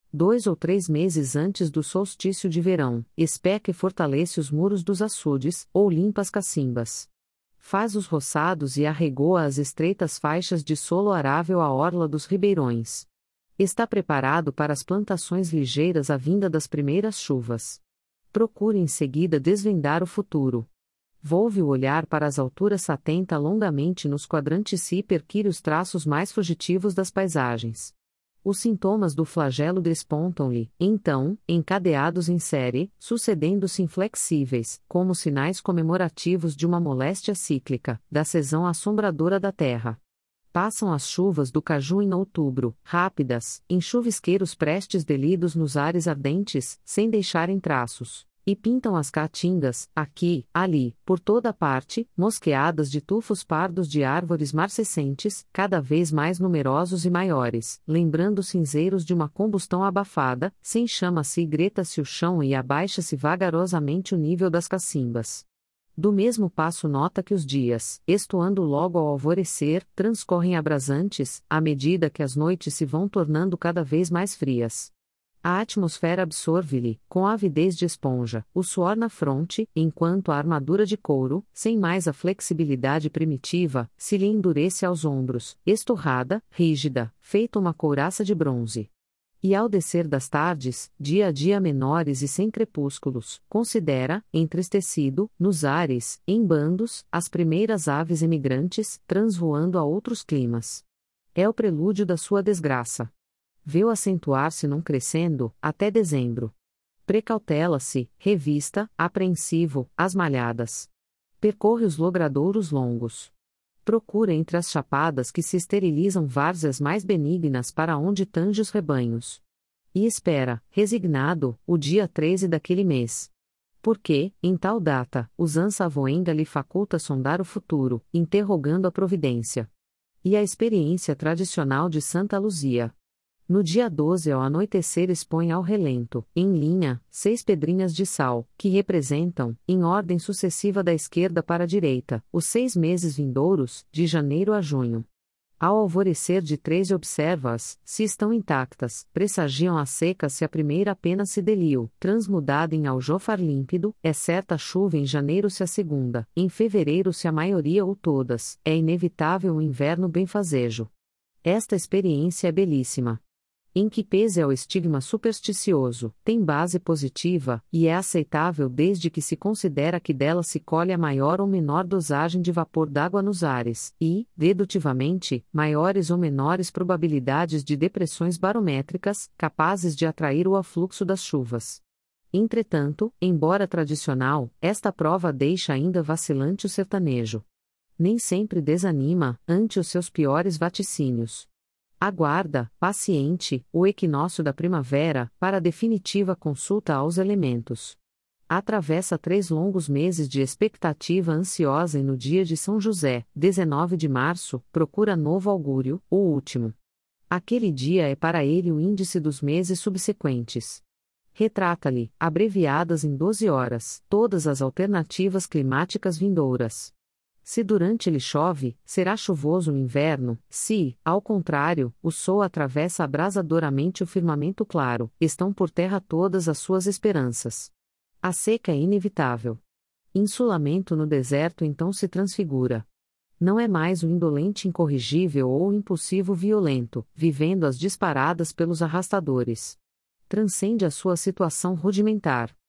2 ou 3 meses antes do solstício de verão, especa e fortalece os muros dos açudes, ou limpa as cacimbas. Faz os roçados e arregoa as estreitas faixas de solo arável à orla dos ribeirões. Está preparado para as plantações ligeiras à vinda das primeiras chuvas. Procura em seguida desvendar o futuro. Volve o olhar para as alturas, atenta longamente nos quadrantes e perquire os traços mais fugitivos das paisagens. Os sintomas do flagelo despontam-lhe, então, encadeados em série, sucedendo-se inflexíveis, como sinais comemorativos de uma moléstia cíclica, da sezão assombradora da terra. Passam as chuvas do caju em outubro, rápidas, em chuvisqueiros prestes delidos nos ares ardentes, sem deixarem traços. E pintam as caatingas, aqui, ali, por toda parte, mosqueadas de tufos pardos de árvores marcescentes, cada vez mais numerosos e maiores, lembrando cinzeiros de uma combustão abafada, sem chama-se e greta-se o chão e abaixa-se vagarosamente o nível das cacimbas. Do mesmo passo nota que os dias, estoando logo ao alvorecer, transcorrem abrasantes, à medida que as noites se vão tornando cada vez mais frias. A atmosfera absorve-lhe, com avidez de esponja, o suor na fronte, enquanto a armadura de couro, sem mais a flexibilidade primitiva, se lhe endurece aos ombros, estorrada, rígida, feita uma couraça de bronze. E ao descer das tardes, dia a dia menores e sem crepúsculos, considera, entristecido, nos ares, em bandos, as primeiras aves emigrantes, transvoando a outros climas. É o prelúdio da sua desgraça. Vê-o acentuar-se num crescendo, até dezembro. Precautela-se, revista, apreensivo, as malhadas. Percorre os logradouros longos. Procura entre as chapadas que se esterilizam várzeas mais benignas para onde tange os rebanhos. E espera, resignado, o dia 13 daquele mês. Porque, em tal data, o Zansavoenga lhe faculta sondar o futuro, interrogando a providência. E a experiência tradicional de Santa Luzia. No dia 12 ao anoitecer expõe ao relento, em linha, 6 pedrinhas de sal, que representam, em ordem sucessiva da esquerda para a direita, os 6 meses vindouros, de janeiro a junho. Ao alvorecer de 13 observa-as, se estão intactas, pressagiam a seca se a primeira apenas se deliu, transmudada em aljofar límpido, é certa chuva em janeiro se a segunda, em fevereiro se a maioria ou todas, é inevitável o inverno benfazejo. Esta experiência é belíssima. Em que pese ao estigma supersticioso, tem base positiva, e é aceitável desde que se considera que dela se colhe a maior ou menor dosagem de vapor d'água nos ares, e, dedutivamente, maiores ou menores probabilidades de depressões barométricas, capazes de atrair o afluxo das chuvas. Entretanto, embora tradicional, esta prova deixa ainda vacilante o sertanejo. Nem sempre desanima, ante os seus piores vaticínios. Aguarda, paciente, o equinócio da primavera, para a definitiva consulta aos elementos. Atravessa 3 longos meses de expectativa ansiosa e no dia de São José, 19 de março, procura novo augúrio, o último. Aquele dia é para ele o índice dos meses subsequentes. Retrata-lhe, abreviadas em 12 horas, todas as alternativas climáticas vindouras. Se durante ele chove, será chuvoso o inverno; se, ao contrário, o sol atravessa abrasadoramente o firmamento claro, estão por terra todas as suas esperanças. A seca é inevitável. Insulamento no deserto então se transfigura. Não é mais o indolente incorrigível ou o impulsivo violento, vivendo as disparadas pelos arrastadores. Transcende a sua situação rudimentar.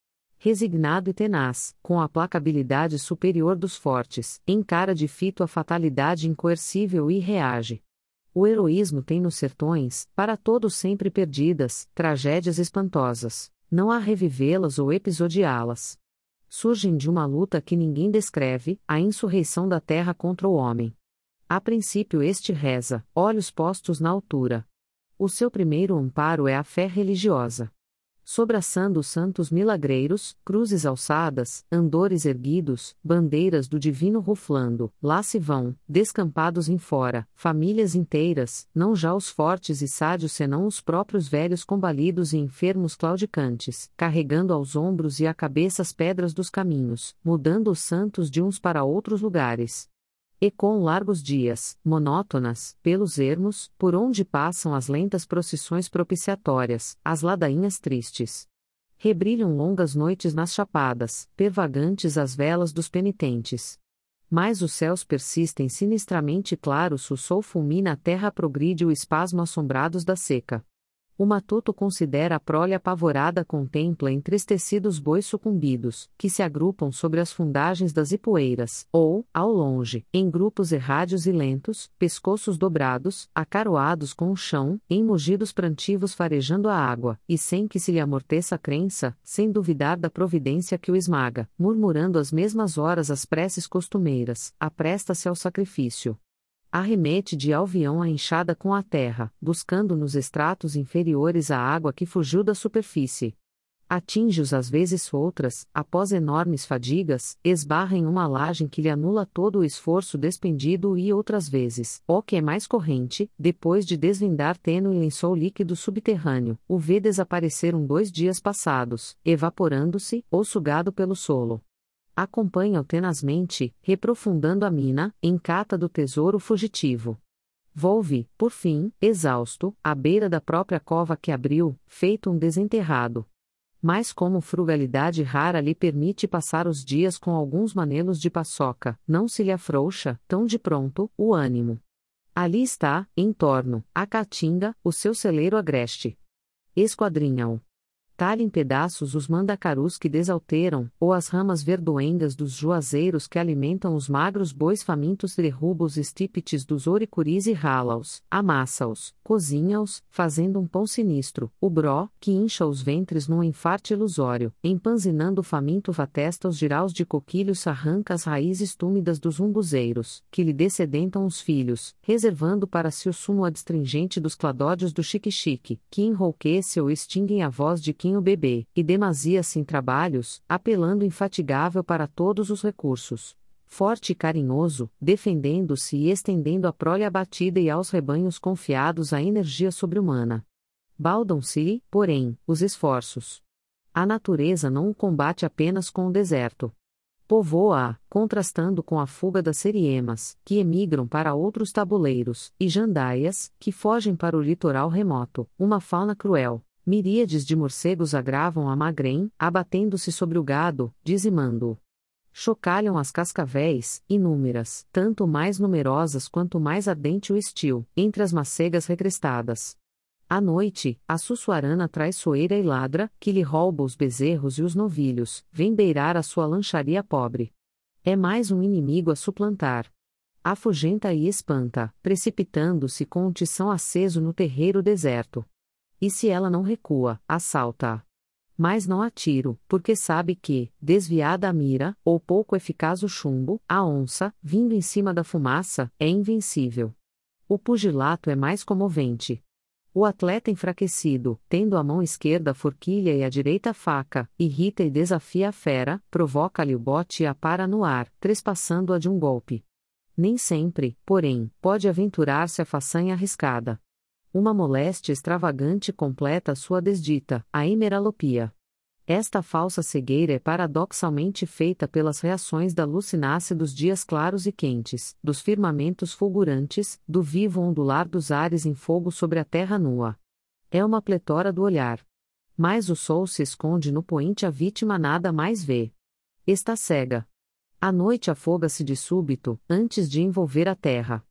Resignado e tenaz, com a placabilidade superior dos fortes, encara de fito a fatalidade incoercível e reage. O heroísmo tem nos sertões, para todos sempre perdidas, tragédias espantosas, não há revivê-las ou episodiá-las. Surgem de uma luta que ninguém descreve, a insurreição da terra contra o homem. A princípio este reza, olhos postos na altura. O seu primeiro amparo é a fé religiosa. Sobraçando os santos milagreiros, cruzes alçadas, andores erguidos, bandeiras do divino ruflando, lá se vão, descampados em fora, famílias inteiras, não já os fortes e sádios senão os próprios velhos combalidos e enfermos claudicantes, carregando aos ombros e à cabeça as pedras dos caminhos, mudando os santos de uns para outros lugares. E com largos dias, monótonas, pelos ermos, por onde passam as lentas procissões propiciatórias, as ladainhas tristes. Rebrilham longas noites nas chapadas, pervagantes as velas dos penitentes. Mas os céus persistem sinistramente claros, o sol fulmina a terra, progride o espasmo assombrados da seca. O matuto considera a prole apavorada, contempla entristecidos bois sucumbidos, que se agrupam sobre as fundagens das ipueiras, ou, ao longe, em grupos errádios e lentos, pescoços dobrados, acaroados com o chão, em mugidos prantivos farejando a água, e sem que se lhe amorteça a crença, sem duvidar da providência que o esmaga, murmurando às mesmas horas as preces costumeiras, apresta-se ao sacrifício. Arremete de alvião a enxada com a terra, buscando nos estratos inferiores a água que fugiu da superfície. Atinge-os às vezes outras, após enormes fadigas, esbarra em uma lajem que lhe anula todo o esforço despendido e outras vezes, o que é mais corrente, depois de desvendar tênue lençol líquido subterrâneo, o vê desaparecer 2 dias passados, evaporando-se, ou sugado pelo solo. Acompanha-o tenazmente, reprofundando a mina, em cata do tesouro fugitivo. Volve, por fim, exausto, à beira da própria cova que abriu, feito um desenterrado. Mas como frugalidade rara lhe permite passar os dias com alguns manelos de paçoca, não se lhe afrouxa, tão de pronto, o ânimo. Ali está, em torno, a caatinga, o seu celeiro agreste. Esquadrinha-o. Talha em pedaços os mandacarus que desalteram, ou as ramas verdoengas dos juazeiros que alimentam os magros bois famintos, derruba os estípites dos oricuris e rala-os, amassa-os, cozinha-os, fazendo um pão sinistro, o bró, que incha os ventres num enfarte ilusório, empanzinando o faminto vatesta os jiraus de coquilhos, arranca as raízes túmidas dos umbuzeiros, que lhe dessedentam os filhos, reservando para si o sumo adstringente dos cladódios do xique-xique, que enrouquece ou extinguem a voz de o bebê, e demasia-se em trabalhos, apelando infatigável para todos os recursos. Forte e carinhoso, defendendo-se e estendendo à prole abatida e aos rebanhos confiados a energia sobre-humana. Baldam-se-lhe, porém, os esforços. A natureza não o combate apenas com o deserto. Povoa-a, contrastando com a fuga das seriemas, que emigram para outros tabuleiros, e jandaias, que fogem para o litoral remoto, uma fauna cruel. Miríades de morcegos agravam a magrém, abatendo-se sobre o gado, dizimando-o. Chocalham as cascavéis, inúmeras, tanto mais numerosas quanto mais ardente o estio, entre as macegas recrestadas. À noite, a sussuarana traiçoeira e ladra, que lhe rouba os bezerros e os novilhos, vem beirar a sua lancharia pobre. É mais um inimigo a suplantar. Afugenta e espanta, precipitando-se com um tição aceso no terreiro deserto. E se ela não recua, assalta-a. Mas não atiro, porque sabe que, desviada a mira, ou pouco eficaz o chumbo, a onça, vindo em cima da fumaça, é invencível. O pugilato é mais comovente. O atleta enfraquecido, tendo a mão esquerda a forquilha e a direita a faca, irrita e desafia a fera, provoca-lhe o bote e a para no ar, trespassando-a de um golpe. Nem sempre, porém, pode aventurar-se a façanha arriscada. Uma moléstia extravagante completa sua desdita, a hemeralopia. Esta falsa cegueira é paradoxalmente feita pelas reações da lucinácea dos dias claros e quentes, dos firmamentos fulgurantes, do vivo ondular dos ares em fogo sobre a terra nua. É uma pletora do olhar. Mas o sol se esconde no poente, a vítima nada mais vê. Está cega. A noite afoga-se de súbito, antes de envolver a terra.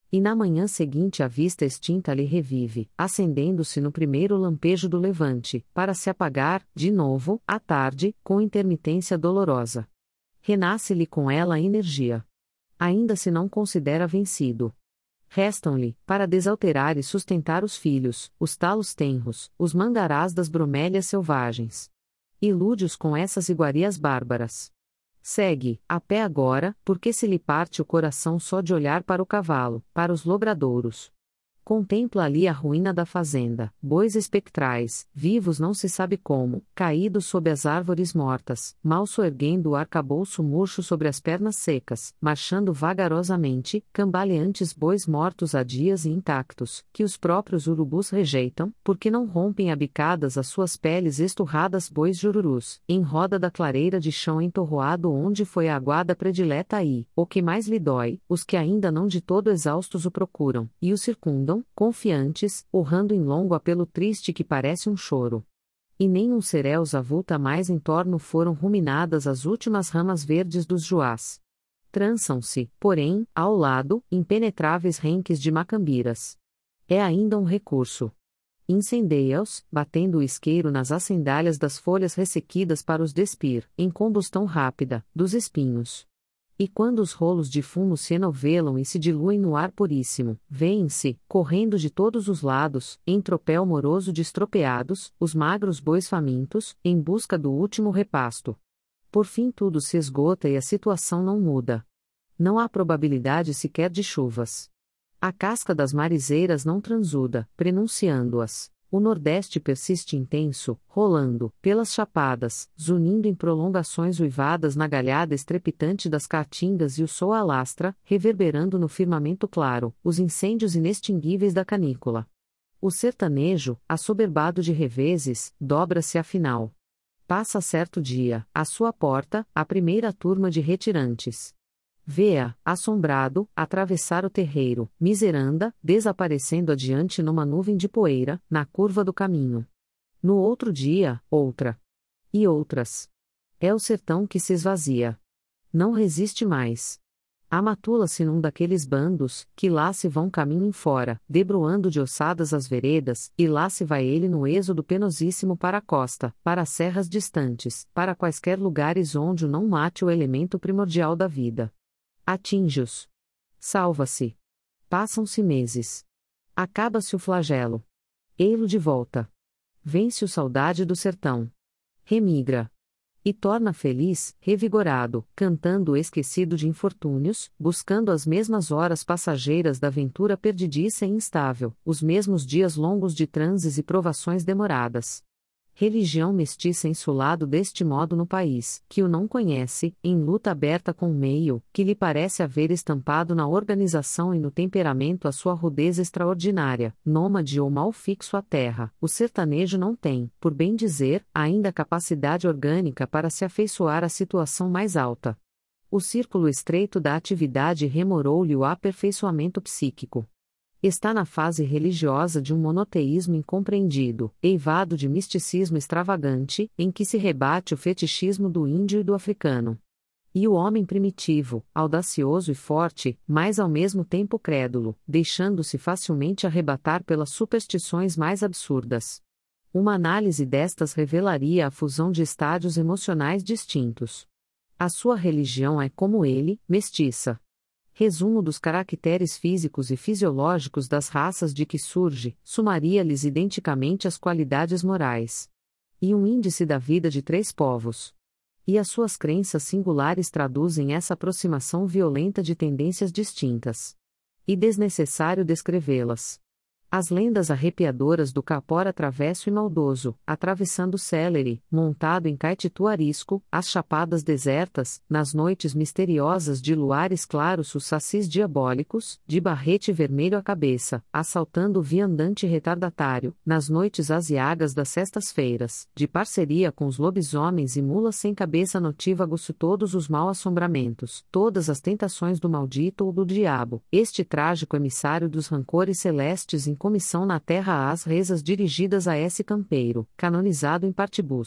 E na manhã seguinte a vista extinta lhe revive, acendendo-se no primeiro lampejo do levante, para se apagar, de novo, à tarde, com intermitência dolorosa. Renasce-lhe com ela a energia. Ainda se não considera vencido. Restam-lhe, para desalterar e sustentar os filhos, os talos tenros, os mangarás das bromélias selvagens. Ilude-os com essas iguarias bárbaras. Segue, a pé agora, porque se lhe parte o coração só de olhar para o cavalo, para os logradouros. Contempla ali a ruína da fazenda, bois espectrais, vivos não se sabe como, caídos sob as árvores mortas, mal soerguendo o arcabouço murcho sobre as pernas secas, marchando vagarosamente, cambaleantes bois mortos há dias e intactos, que os próprios urubus rejeitam, porque não rompem abicadas as suas peles esturradas bois jururus, em roda da clareira de chão entorroado onde foi a aguada predileta aí, o que mais lhe dói, os que ainda não de todo exaustos o procuram, e o circundam, confiantes, urrando em longo apelo triste que parece um choro. E nem um cereus avulta mais em torno foram ruminadas as últimas ramas verdes dos juás. Trançam-se, porém, ao lado, impenetráveis renques de macambiras. É ainda um recurso. Incendeia-os, batendo o isqueiro nas acendalhas das folhas ressequidas para os despir, em combustão rápida, dos espinhos. E quando os rolos de fumo se enovelam e se diluem no ar puríssimo, vêem-se, correndo de todos os lados, em tropel moroso de estropeados, os magros bois famintos, em busca do último repasto. Por fim tudo se esgota e a situação não muda. Não há probabilidade sequer de chuvas. A casca das marizeiras não transuda, prenunciando-as. O Nordeste persiste intenso, rolando, pelas chapadas, zunindo em prolongações uivadas na galhada estrepitante das caatingas e o sol alastra, reverberando no firmamento claro, os incêndios inextinguíveis da canícula. O sertanejo, assoberbado de reveses, dobra-se afinal. Passa certo dia, à sua porta, a primeira turma de retirantes. Vê-a, assombrado, atravessar o terreiro, miseranda, desaparecendo adiante numa nuvem de poeira, na curva do caminho. No outro dia, outra. E outras. É o sertão que se esvazia. Não resiste mais. Amatula-se num daqueles bandos, que lá se vão caminho fora, debruando de ossadas as veredas, e lá se vai ele no êxodo penosíssimo para a costa, para as serras distantes, para quaisquer lugares onde o não mate o elemento primordial da vida. Atinge-os. Salva-se. Passam-se meses. Acaba-se o flagelo. Ei-lo de volta. Vence o saudade do sertão. Remigra. E torna feliz, revigorado, cantando esquecido de infortúnios, buscando as mesmas horas passageiras da aventura perdidiça e instável, os mesmos dias longos de transes e provações demoradas. Religião mestiça insulado deste modo no país, que o não conhece, em luta aberta com o meio, que lhe parece haver estampado na organização e no temperamento a sua rudeza extraordinária, nômade ou mal fixo à terra, o sertanejo não tem, por bem dizer, ainda capacidade orgânica para se afeiçoar à situação mais alta. O círculo estreito da atividade remorou-lhe o aperfeiçoamento psíquico. Está na fase religiosa de um monoteísmo incompreendido, eivado de misticismo extravagante, em que se rebate o fetichismo do índio e do africano. E o homem primitivo, audacioso e forte, mas ao mesmo tempo crédulo, deixando-se facilmente arrebatar pelas superstições mais absurdas. Uma análise destas revelaria a fusão de estádios emocionais distintos. A sua religião é como ele, mestiça. Resumo dos caracteres físicos e fisiológicos das raças de que surge, sumaria-lhes identicamente as qualidades morais. E um índice da vida de três povos. E as suas crenças singulares traduzem essa aproximação violenta de tendências distintas. E desnecessário descrevê-las. As lendas arrepiadoras do capora travesso e maldoso, atravessando Celery, montado em Caetitu arisco, as chapadas desertas, nas noites misteriosas de luares claros os sacis diabólicos, de barrete vermelho à cabeça, assaltando o viandante retardatário, nas noites aziagas das sextas-feiras, de parceria com os lobisomens e mulas sem cabeça notívagos todos os mal-assombramentos, todas as tentações do maldito ou do diabo, este trágico emissário dos rancores celestes em comissão na terra às rezas dirigidas a esse campeiro, canonizado em partibus.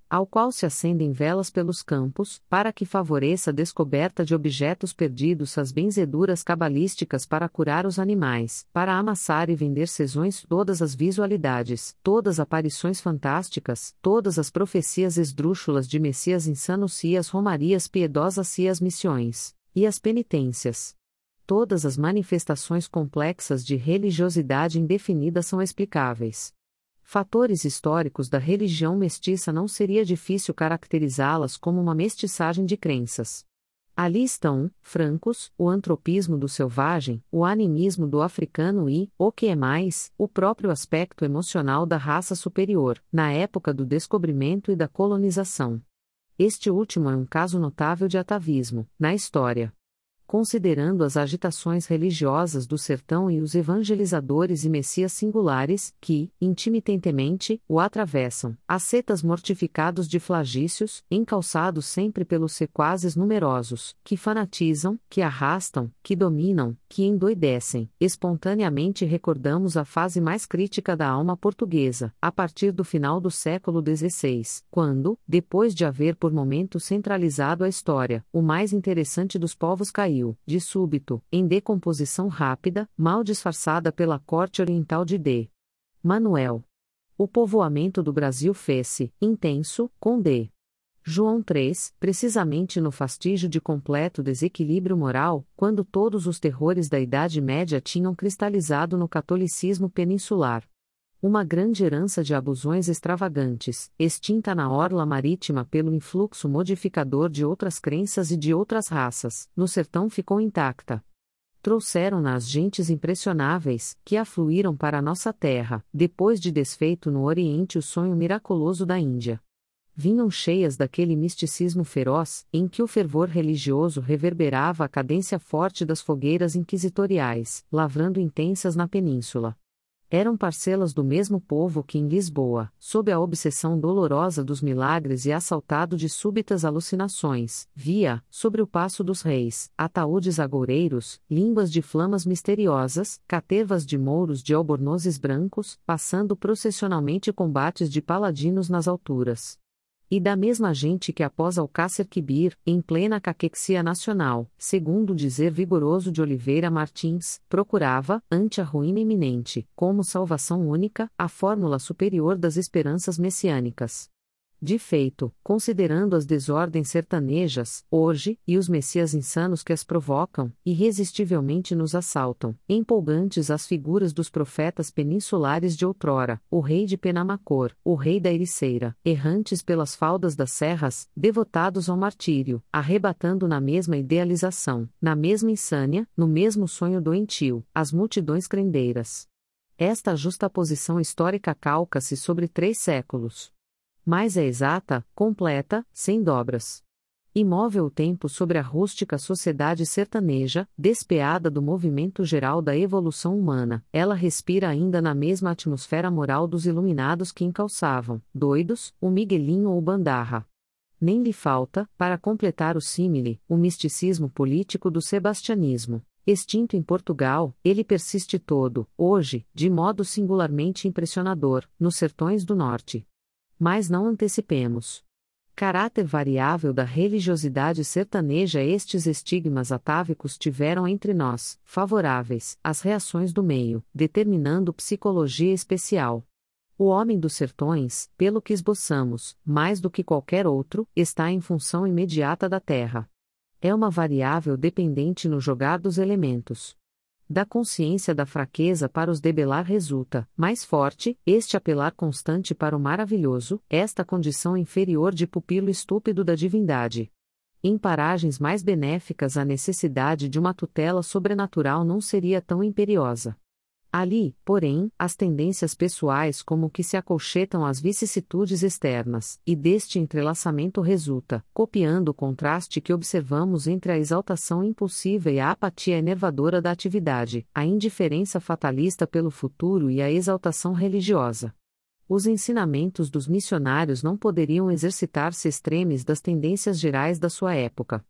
ao qual se acendem velas pelos campos, para que favoreça a descoberta de objetos perdidos, as benzeduras cabalísticas para curar os animais, para amassar e vender sezões, todas as visualidades, todas aparições fantásticas, todas as profecias esdrúxulas de Messias insanos e as romarias piedosas e as missões, e as penitências. Todas as manifestações complexas de religiosidade indefinida são explicáveis. Fatores históricos da religião mestiça não seria difícil caracterizá-las como uma mestiçagem de crenças. Ali estão, francos, o antropismo do selvagem, o animismo do africano e, o que é mais, o próprio aspecto emocional da raça superior, na época do descobrimento e da colonização. Este último é um caso notável de atavismo, na história. Considerando as agitações religiosas do sertão e os evangelizadores e messias singulares, que, intermitentemente, o atravessam, ascetas mortificados de flagícios, encalçados sempre pelos sequazes numerosos, que fanatizam, que arrastam, que dominam, que endoidecem, espontaneamente recordamos a fase mais crítica da alma portuguesa, a partir do final do século XVI, quando, depois de haver por momento centralizado a história, o mais interessante dos povos caiu, de súbito, em decomposição rápida, mal disfarçada pela corte oriental de D. Manuel. O povoamento do Brasil fez-se, intenso, com D. João III, precisamente no fastígio de completo desequilíbrio moral, quando todos os terrores da Idade Média tinham cristalizado no catolicismo peninsular. Uma grande herança de abusões extravagantes, extinta na orla marítima pelo influxo modificador de outras crenças e de outras raças, no sertão ficou intacta. Trouxeram-na as gentes impressionáveis, que afluíram para a nossa terra, depois de desfeito no Oriente o sonho miraculoso da Índia. Vinham cheias daquele misticismo feroz, em que o fervor religioso reverberava a cadência forte das fogueiras inquisitoriais, lavrando intensas na península. Eram parcelas do mesmo povo que em Lisboa, sob a obsessão dolorosa dos milagres e assaltado de súbitas alucinações, via, sobre o Paço dos Reis, ataúdes agoureiros, línguas de flamas misteriosas, catervas de mouros de albornozes brancos, passando processionalmente combates de paladinos nas alturas. E da mesma gente que após Alcácer Quibir, em plena caquexia nacional, segundo o dizer vigoroso de Oliveira Martins, procurava, ante a ruína iminente, como salvação única, a fórmula superior das esperanças messiânicas. De feito, considerando as desordens sertanejas, hoje, e os messias insanos que as provocam, irresistivelmente nos assaltam, empolgantes as figuras dos profetas peninsulares de outrora, o rei de Penamacor, o rei da Ericeira, errantes pelas faldas das serras, devotados ao martírio, arrebatando na mesma idealização, na mesma insânia, no mesmo sonho doentio, as multidões crendeiras. Esta justaposição histórica calca-se sobre 3 séculos. Mas é exata, completa, sem dobras. Imóvel o tempo sobre a rústica sociedade sertaneja, despeada do movimento geral da evolução humana, ela respira ainda na mesma atmosfera moral dos iluminados que encalçavam, doidos, o Miguelinho ou Bandarra. Nem lhe falta, para completar o símile, o misticismo político do sebastianismo. Extinto em Portugal, ele persiste todo, hoje, de modo singularmente impressionador, nos sertões do norte. Mas não antecipemos. Caráter variável da religiosidade sertaneja. Estes estigmas atávicos tiveram entre nós, favoráveis, as reações do meio, determinando psicologia especial. O homem dos sertões, pelo que esboçamos, mais do que qualquer outro, está em função imediata da terra. É uma variável dependente no jogar dos elementos. Da consciência da fraqueza para os debelar resulta, mais forte, este apelar constante para o maravilhoso, esta condição inferior de pupilo estúpido da divindade. Em paragens mais benéficas a necessidade de uma tutela sobrenatural não seria tão imperiosa. Ali, porém, as tendências pessoais como que se acolchetam às vicissitudes externas, e deste entrelaçamento resulta, copiando o contraste que observamos entre a exaltação impulsiva e a apatia enervadora da atividade, a indiferença fatalista pelo futuro e a exaltação religiosa. Os ensinamentos dos missionários não poderiam exercitar-se extremes das tendências gerais da sua época.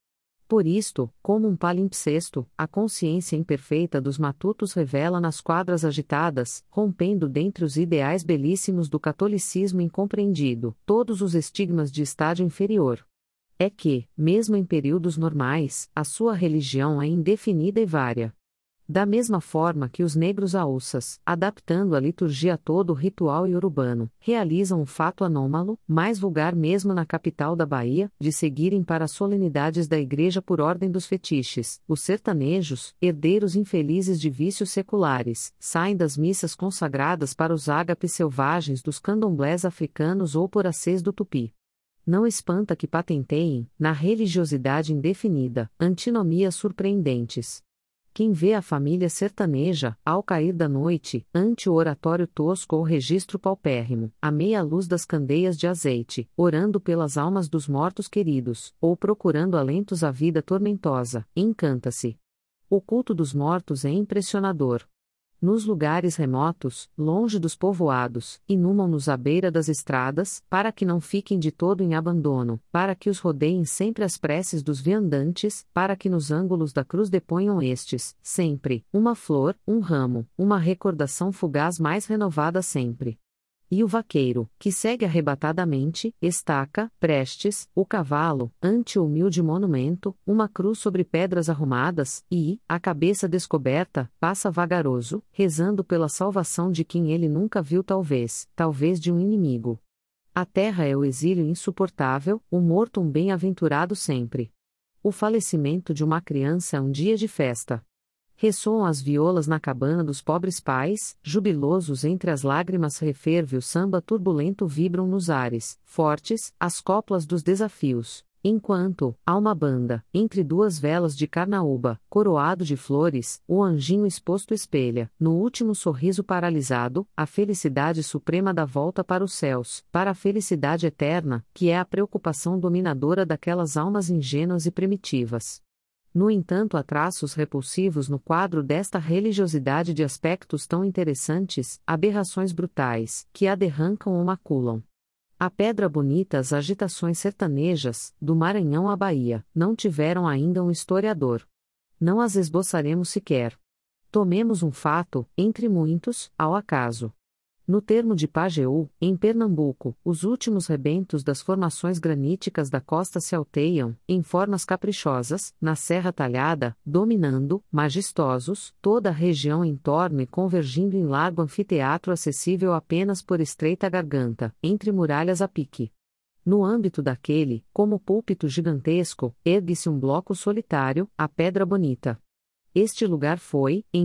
Por isto, como um palimpsesto, a consciência imperfeita dos matutos revela nas quadras agitadas, rompendo dentre os ideais belíssimos do catolicismo incompreendido, todos os estigmas de estágio inferior. É que, mesmo em períodos normais, a sua religião é indefinida e vária. Da mesma forma que os negros aouças, adaptando a liturgia a todo o ritual iorubano, realizam o fato anômalo, mais vulgar mesmo na capital da Bahia, de seguirem para as solenidades da igreja por ordem dos fetiches, os sertanejos, herdeiros infelizes de vícios seculares, saem das missas consagradas para os ágapes selvagens dos candomblés africanos ou poracês do Tupi. Não espanta que patenteiem, na religiosidade indefinida, antinomias surpreendentes. Quem vê a família sertaneja, ao cair da noite, ante o oratório tosco ou registro paupérrimo, à meia luz das candeias de azeite, orando pelas almas dos mortos queridos, ou procurando alentos à vida tormentosa, encanta-se. O culto dos mortos é impressionador. Nos lugares remotos, longe dos povoados, inumam-nos à beira das estradas, para que não fiquem de todo em abandono, para que os rodeiem sempre as preces dos viandantes, para que nos ângulos da cruz deponham estes, sempre, uma flor, um ramo, uma recordação fugaz mais renovada sempre. E o vaqueiro, que segue arrebatadamente, estaca, prestes, o cavalo, ante o humilde monumento, uma cruz sobre pedras arrumadas, e, a cabeça descoberta, passa vagaroso, rezando pela salvação de quem ele nunca viu talvez de um inimigo. A terra é o exílio insuportável, o morto um bem-aventurado sempre. O falecimento de uma criança é um dia de festa. Ressoam as violas na cabana dos pobres pais, jubilosos entre as lágrimas referve o samba turbulento vibram nos ares, fortes, as coplas dos desafios, enquanto, a uma banda, entre duas velas de carnaúba, coroado de flores, o anjinho exposto espelha, no último sorriso paralisado, a felicidade suprema da volta para os céus, para a felicidade eterna, que é a preocupação dominadora daquelas almas ingênuas e primitivas. No entanto, há traços repulsivos no quadro desta religiosidade de aspectos tão interessantes, aberrações brutais, que a derrancam ou maculam. A Pedra Bonita, as agitações sertanejas, do Maranhão à Bahia, não tiveram ainda um historiador. Não as esboçaremos sequer. Tomemos um fato, entre muitos, ao acaso. No termo de Pajeú, em Pernambuco, os últimos rebentos das formações graníticas da costa se alteiam, em formas caprichosas, na Serra Talhada, dominando, majestosos, toda a região em torno e convergindo em largo anfiteatro acessível apenas por estreita garganta, entre muralhas a pique. No âmbito daquele, como púlpito gigantesco, ergue-se um bloco solitário, a Pedra Bonita. Este lugar foi, em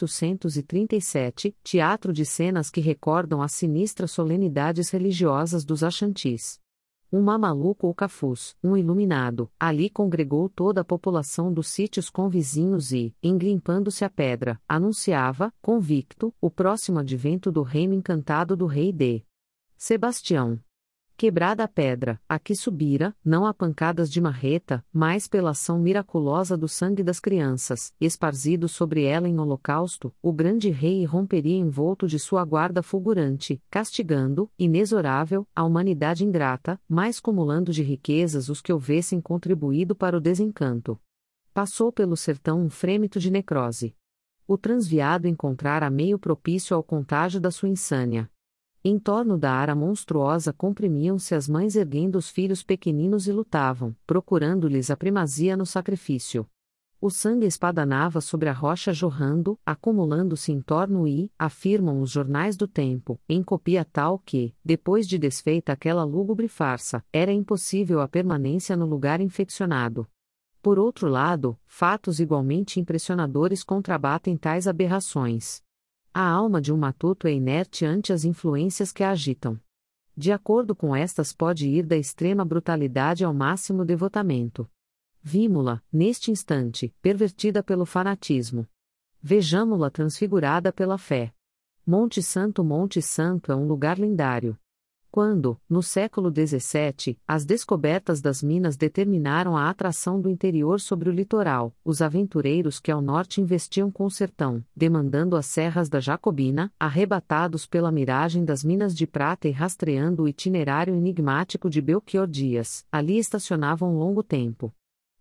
1837, teatro de cenas que recordam as sinistras solenidades religiosas dos Achantis. Um mamaluco ou cafuz, um iluminado, ali congregou toda a população dos sítios convizinhos e, engrimpando-se a pedra, anunciava, convicto, o próximo advento do reino encantado do rei D. Sebastião. Quebrada a pedra, a que subira, não a pancadas de marreta, mas pela ação miraculosa do sangue das crianças, esparzido sobre ela em holocausto, o grande rei romperia envolto de sua guarda fulgurante, castigando, inexorável, a humanidade ingrata, mas cumulando de riquezas os que houvessem contribuído para o desencanto. Passou pelo sertão um frêmito de necrose. O transviado encontrara meio propício ao contágio da sua insânia. Em torno da ara monstruosa comprimiam-se as mães erguendo os filhos pequeninos e lutavam, procurando-lhes a primazia no sacrifício. O sangue espadanava sobre a rocha jorrando, acumulando-se em torno e, afirmam os jornais do tempo, em copia tal que, depois de desfeita aquela lúgubre farsa, era impossível a permanência no lugar infeccionado. Por outro lado, fatos igualmente impressionadores contrabatem tais aberrações. A alma de um matuto é inerte ante as influências que a agitam. De acordo com estas pode ir da extrema brutalidade ao máximo devotamento. Vimo-la, neste instante, pervertida pelo fanatismo. Vejamo-la transfigurada pela fé. Monte Santo é um lugar lendário. Quando, no século XVII, as descobertas das minas determinaram a atração do interior sobre o litoral, os aventureiros que ao norte investiam com o sertão, demandando as serras da Jacobina, arrebatados pela miragem das minas de prata e rastreando o itinerário enigmático de Belchior Dias, ali estacionavam longo tempo.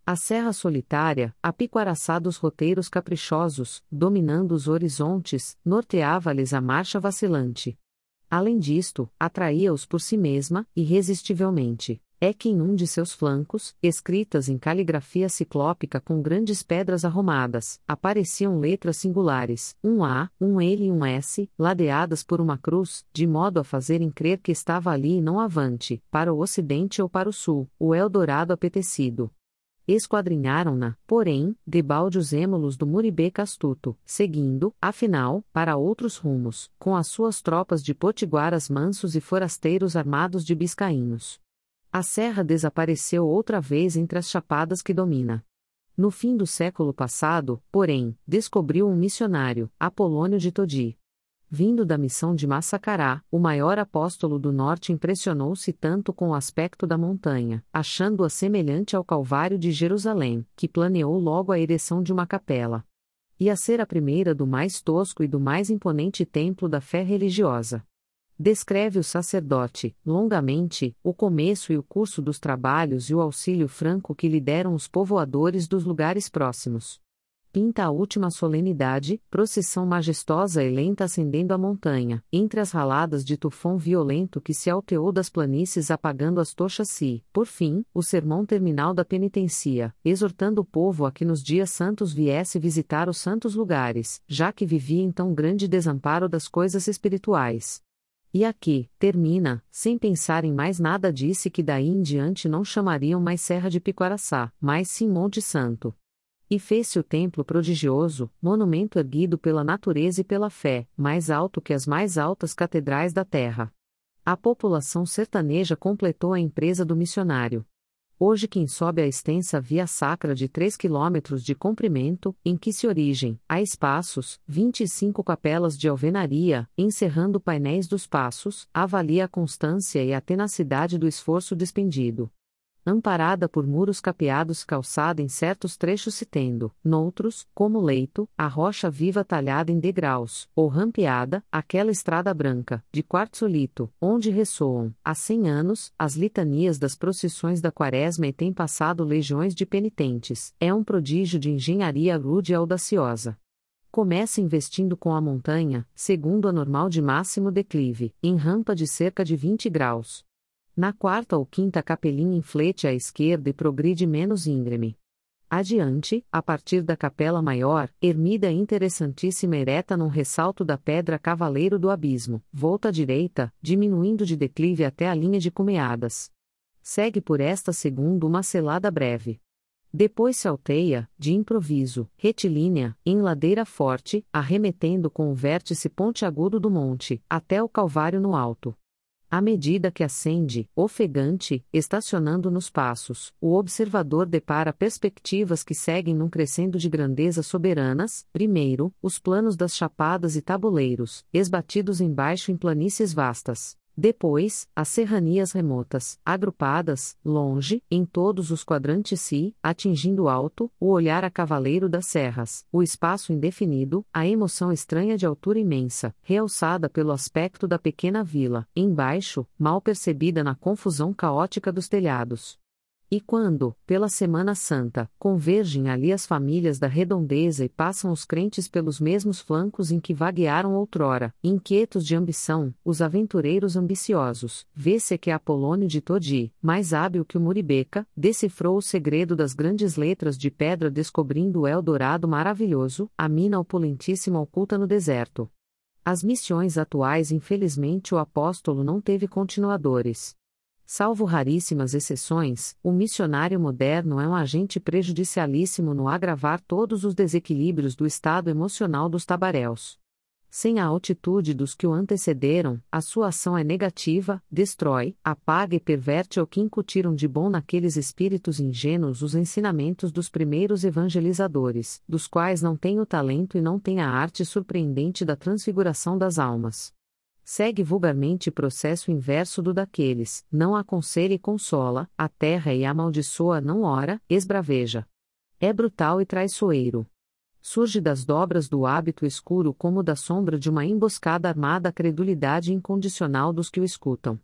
A serra solitária, a piquaraçá dos roteiros caprichosos, dominando os horizontes, norteava-lhes a marcha vacilante. Além disto, atraía-os por si mesma, irresistivelmente. É que em um de seus flancos, escritas em caligrafia ciclópica com grandes pedras arrumadas, apareciam letras singulares, um A, um L e um S, ladeadas por uma cruz, de modo a fazerem crer que estava ali e não avante, para o ocidente ou para o sul, o Eldorado apetecido. Esquadrinharam-na, porém, debalde os êmulos do Muribeca astuto, seguindo, afinal, para outros rumos, com as suas tropas de potiguaras mansos e forasteiros armados de biscainhos. A serra desapareceu outra vez entre as chapadas que domina. No fim do século passado, porém, descobriu um missionário, Apolônio de Todi. Vindo da missão de Massacará, o maior apóstolo do norte impressionou-se tanto com o aspecto da montanha, achando-a semelhante ao Calvário de Jerusalém, que planeou logo a ereção de uma capela. Ia ser a primeira do mais tosco e do mais imponente templo da fé religiosa. Descreve o sacerdote, longamente, o começo e o curso dos trabalhos e o auxílio franco que lhe deram os povoadores dos lugares próximos. Pinta a última solenidade, procissão majestosa e lenta ascendendo a montanha, entre as raladas de tufão violento que se alteou das planícies apagando as tochas e, por fim, o sermão terminal da penitencia, exortando o povo a que nos dias santos viesse visitar os santos lugares, já que vivia em tão grande desamparo das coisas espirituais. E aqui, termina, sem pensar em mais nada disse que daí em diante não chamariam mais Serra de Piquaraçá, mas sim Monte Santo. E fez-se o templo prodigioso, monumento erguido pela natureza e pela fé, mais alto que as mais altas catedrais da terra. A população sertaneja completou a empresa do missionário. Hoje quem sobe a extensa via sacra de 3 quilômetros de comprimento, em que se origem, há espaços, 25 capelas de alvenaria, encerrando painéis dos passos, avalia a constância e a tenacidade do esforço despendido. Amparada por muros capeados, calçada em certos trechos se tendo, noutros, como leito, a rocha viva talhada em degraus, ou rampeada, aquela estrada branca, de quartzolito, onde ressoam, há 100 anos, as litanias das procissões da quaresma e têm passado legiões de penitentes, é um prodígio de engenharia rude e audaciosa. Começa investindo com a montanha, segundo a normal de máximo declive, em rampa de cerca de 20 graus. Na quarta ou quinta capelinha inflete à esquerda e progride menos íngreme. Adiante, a partir da capela maior, ermida interessantíssima ereta num ressalto da pedra Cavaleiro do Abismo, volta à direita, diminuindo de declive até a linha de cumeadas. Segue por esta segunda uma selada breve. Depois se alteia, de improviso, retilínea, em ladeira forte, arremetendo com o vértice pontiagudo do monte, até o Calvário no alto. À medida que ascende, ofegante, estacionando nos passos, o observador depara perspectivas que seguem num crescendo de grandezas soberanas, primeiro, os planos das chapadas e tabuleiros, esbatidos embaixo em planícies vastas. Depois, as serranias remotas, agrupadas, longe, em todos os quadrantes e, atingindo alto, o olhar a cavaleiro das serras, o espaço indefinido, a emoção estranha de altura imensa, realçada pelo aspecto da pequena vila, embaixo, mal percebida na confusão caótica dos telhados. E quando, pela Semana Santa, convergem ali as famílias da redondeza e passam os crentes pelos mesmos flancos em que vaguearam outrora, inquietos de ambição, os aventureiros ambiciosos, vê-se que Apolônio de Todi, mais hábil que o Muribeca, decifrou o segredo das grandes letras de pedra descobrindo o Eldorado maravilhoso, a mina opulentíssima oculta no deserto. As missões atuais infelizmente o apóstolo não teve continuadores. Salvo raríssimas exceções, o missionário moderno é um agente prejudicialíssimo no agravar todos os desequilíbrios do estado emocional dos tabaréus. Sem a altitude dos que o antecederam, a sua ação é negativa, destrói, apaga e perverte o que incutiram de bom naqueles espíritos ingênuos os ensinamentos dos primeiros evangelizadores, dos quais não tem o talento e não tem a arte surpreendente da transfiguração das almas. Segue vulgarmente processo inverso do daqueles, não aconselha e consola, aterra e amaldiçoa não ora, esbraveja. É brutal e traiçoeiro. Surge das dobras do hábito escuro como da sombra de uma emboscada armada a credulidade incondicional dos que o escutam.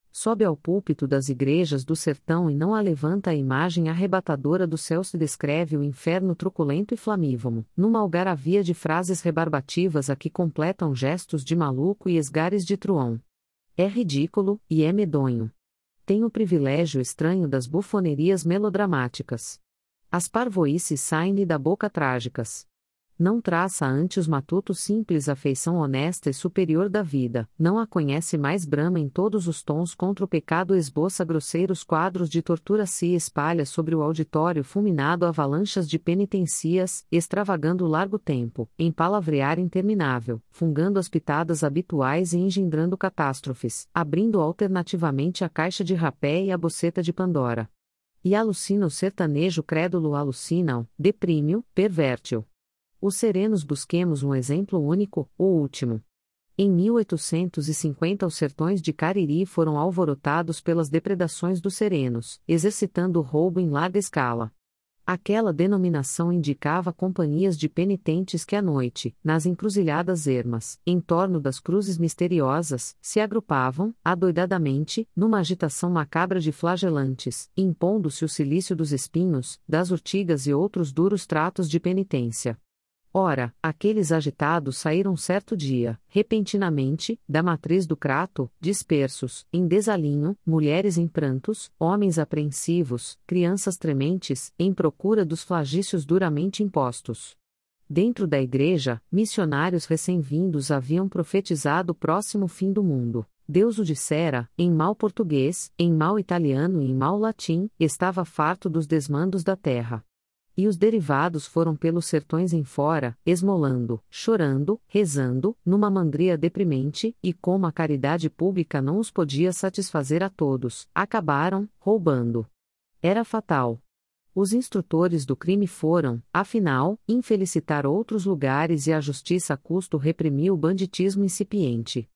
Sobe ao púlpito das igrejas do sertão e não a levanta a imagem arrebatadora do céu. Se descreve o inferno truculento e flamívomo, numa algaravia de frases rebarbativas a que completam gestos de maluco e esgares de truão. É ridículo, e é medonho. Tem o privilégio estranho das bufonerias melodramáticas. As parvoíces saem-lhe da boca trágicas. Não traça ante os matutos simples a feição honesta e superior da vida, não a conhece mais brama em todos os tons contra o pecado, esboça grosseiros quadros de tortura, se espalha sobre o auditório fulminado avalanchas de penitencias, extravagando largo tempo, em palavrear interminável, fungando as pitadas habituais e engendrando catástrofes, abrindo alternativamente a caixa de rapé e a boceta de Pandora. E alucina o sertanejo crédulo, alucina-o, deprime-o, perverte-o. Os serenos, busquemos um exemplo único, o último. Em 1850 os sertões de Cariri foram alvorotados pelas depredações dos serenos, exercitando o roubo em larga escala. Aquela denominação indicava companhias de penitentes que à noite, nas encruzilhadas ermas, em torno das cruzes misteriosas, se agrupavam, adoidadamente, numa agitação macabra de flagelantes, impondo-se o cilício dos espinhos, das urtigas e outros duros tratos de penitência. Ora, aqueles agitados saíram certo dia, repentinamente, da matriz do Crato, dispersos, em desalinho, mulheres em prantos, homens apreensivos, crianças trementes, em procura dos flagícios duramente impostos. Dentro da igreja, missionários recém-vindos haviam profetizado o próximo fim do mundo. Deus o dissera, em mau português, em mau italiano e em mau latim, estava farto dos desmandos da terra. E os derivados foram pelos sertões em fora, esmolando, chorando, rezando, numa mandria deprimente, e como a caridade pública não os podia satisfazer a todos, acabaram, roubando. Era fatal. Os instrutores do crime foram, afinal, infelicitar outros lugares e a justiça a custo reprimiu o banditismo incipiente.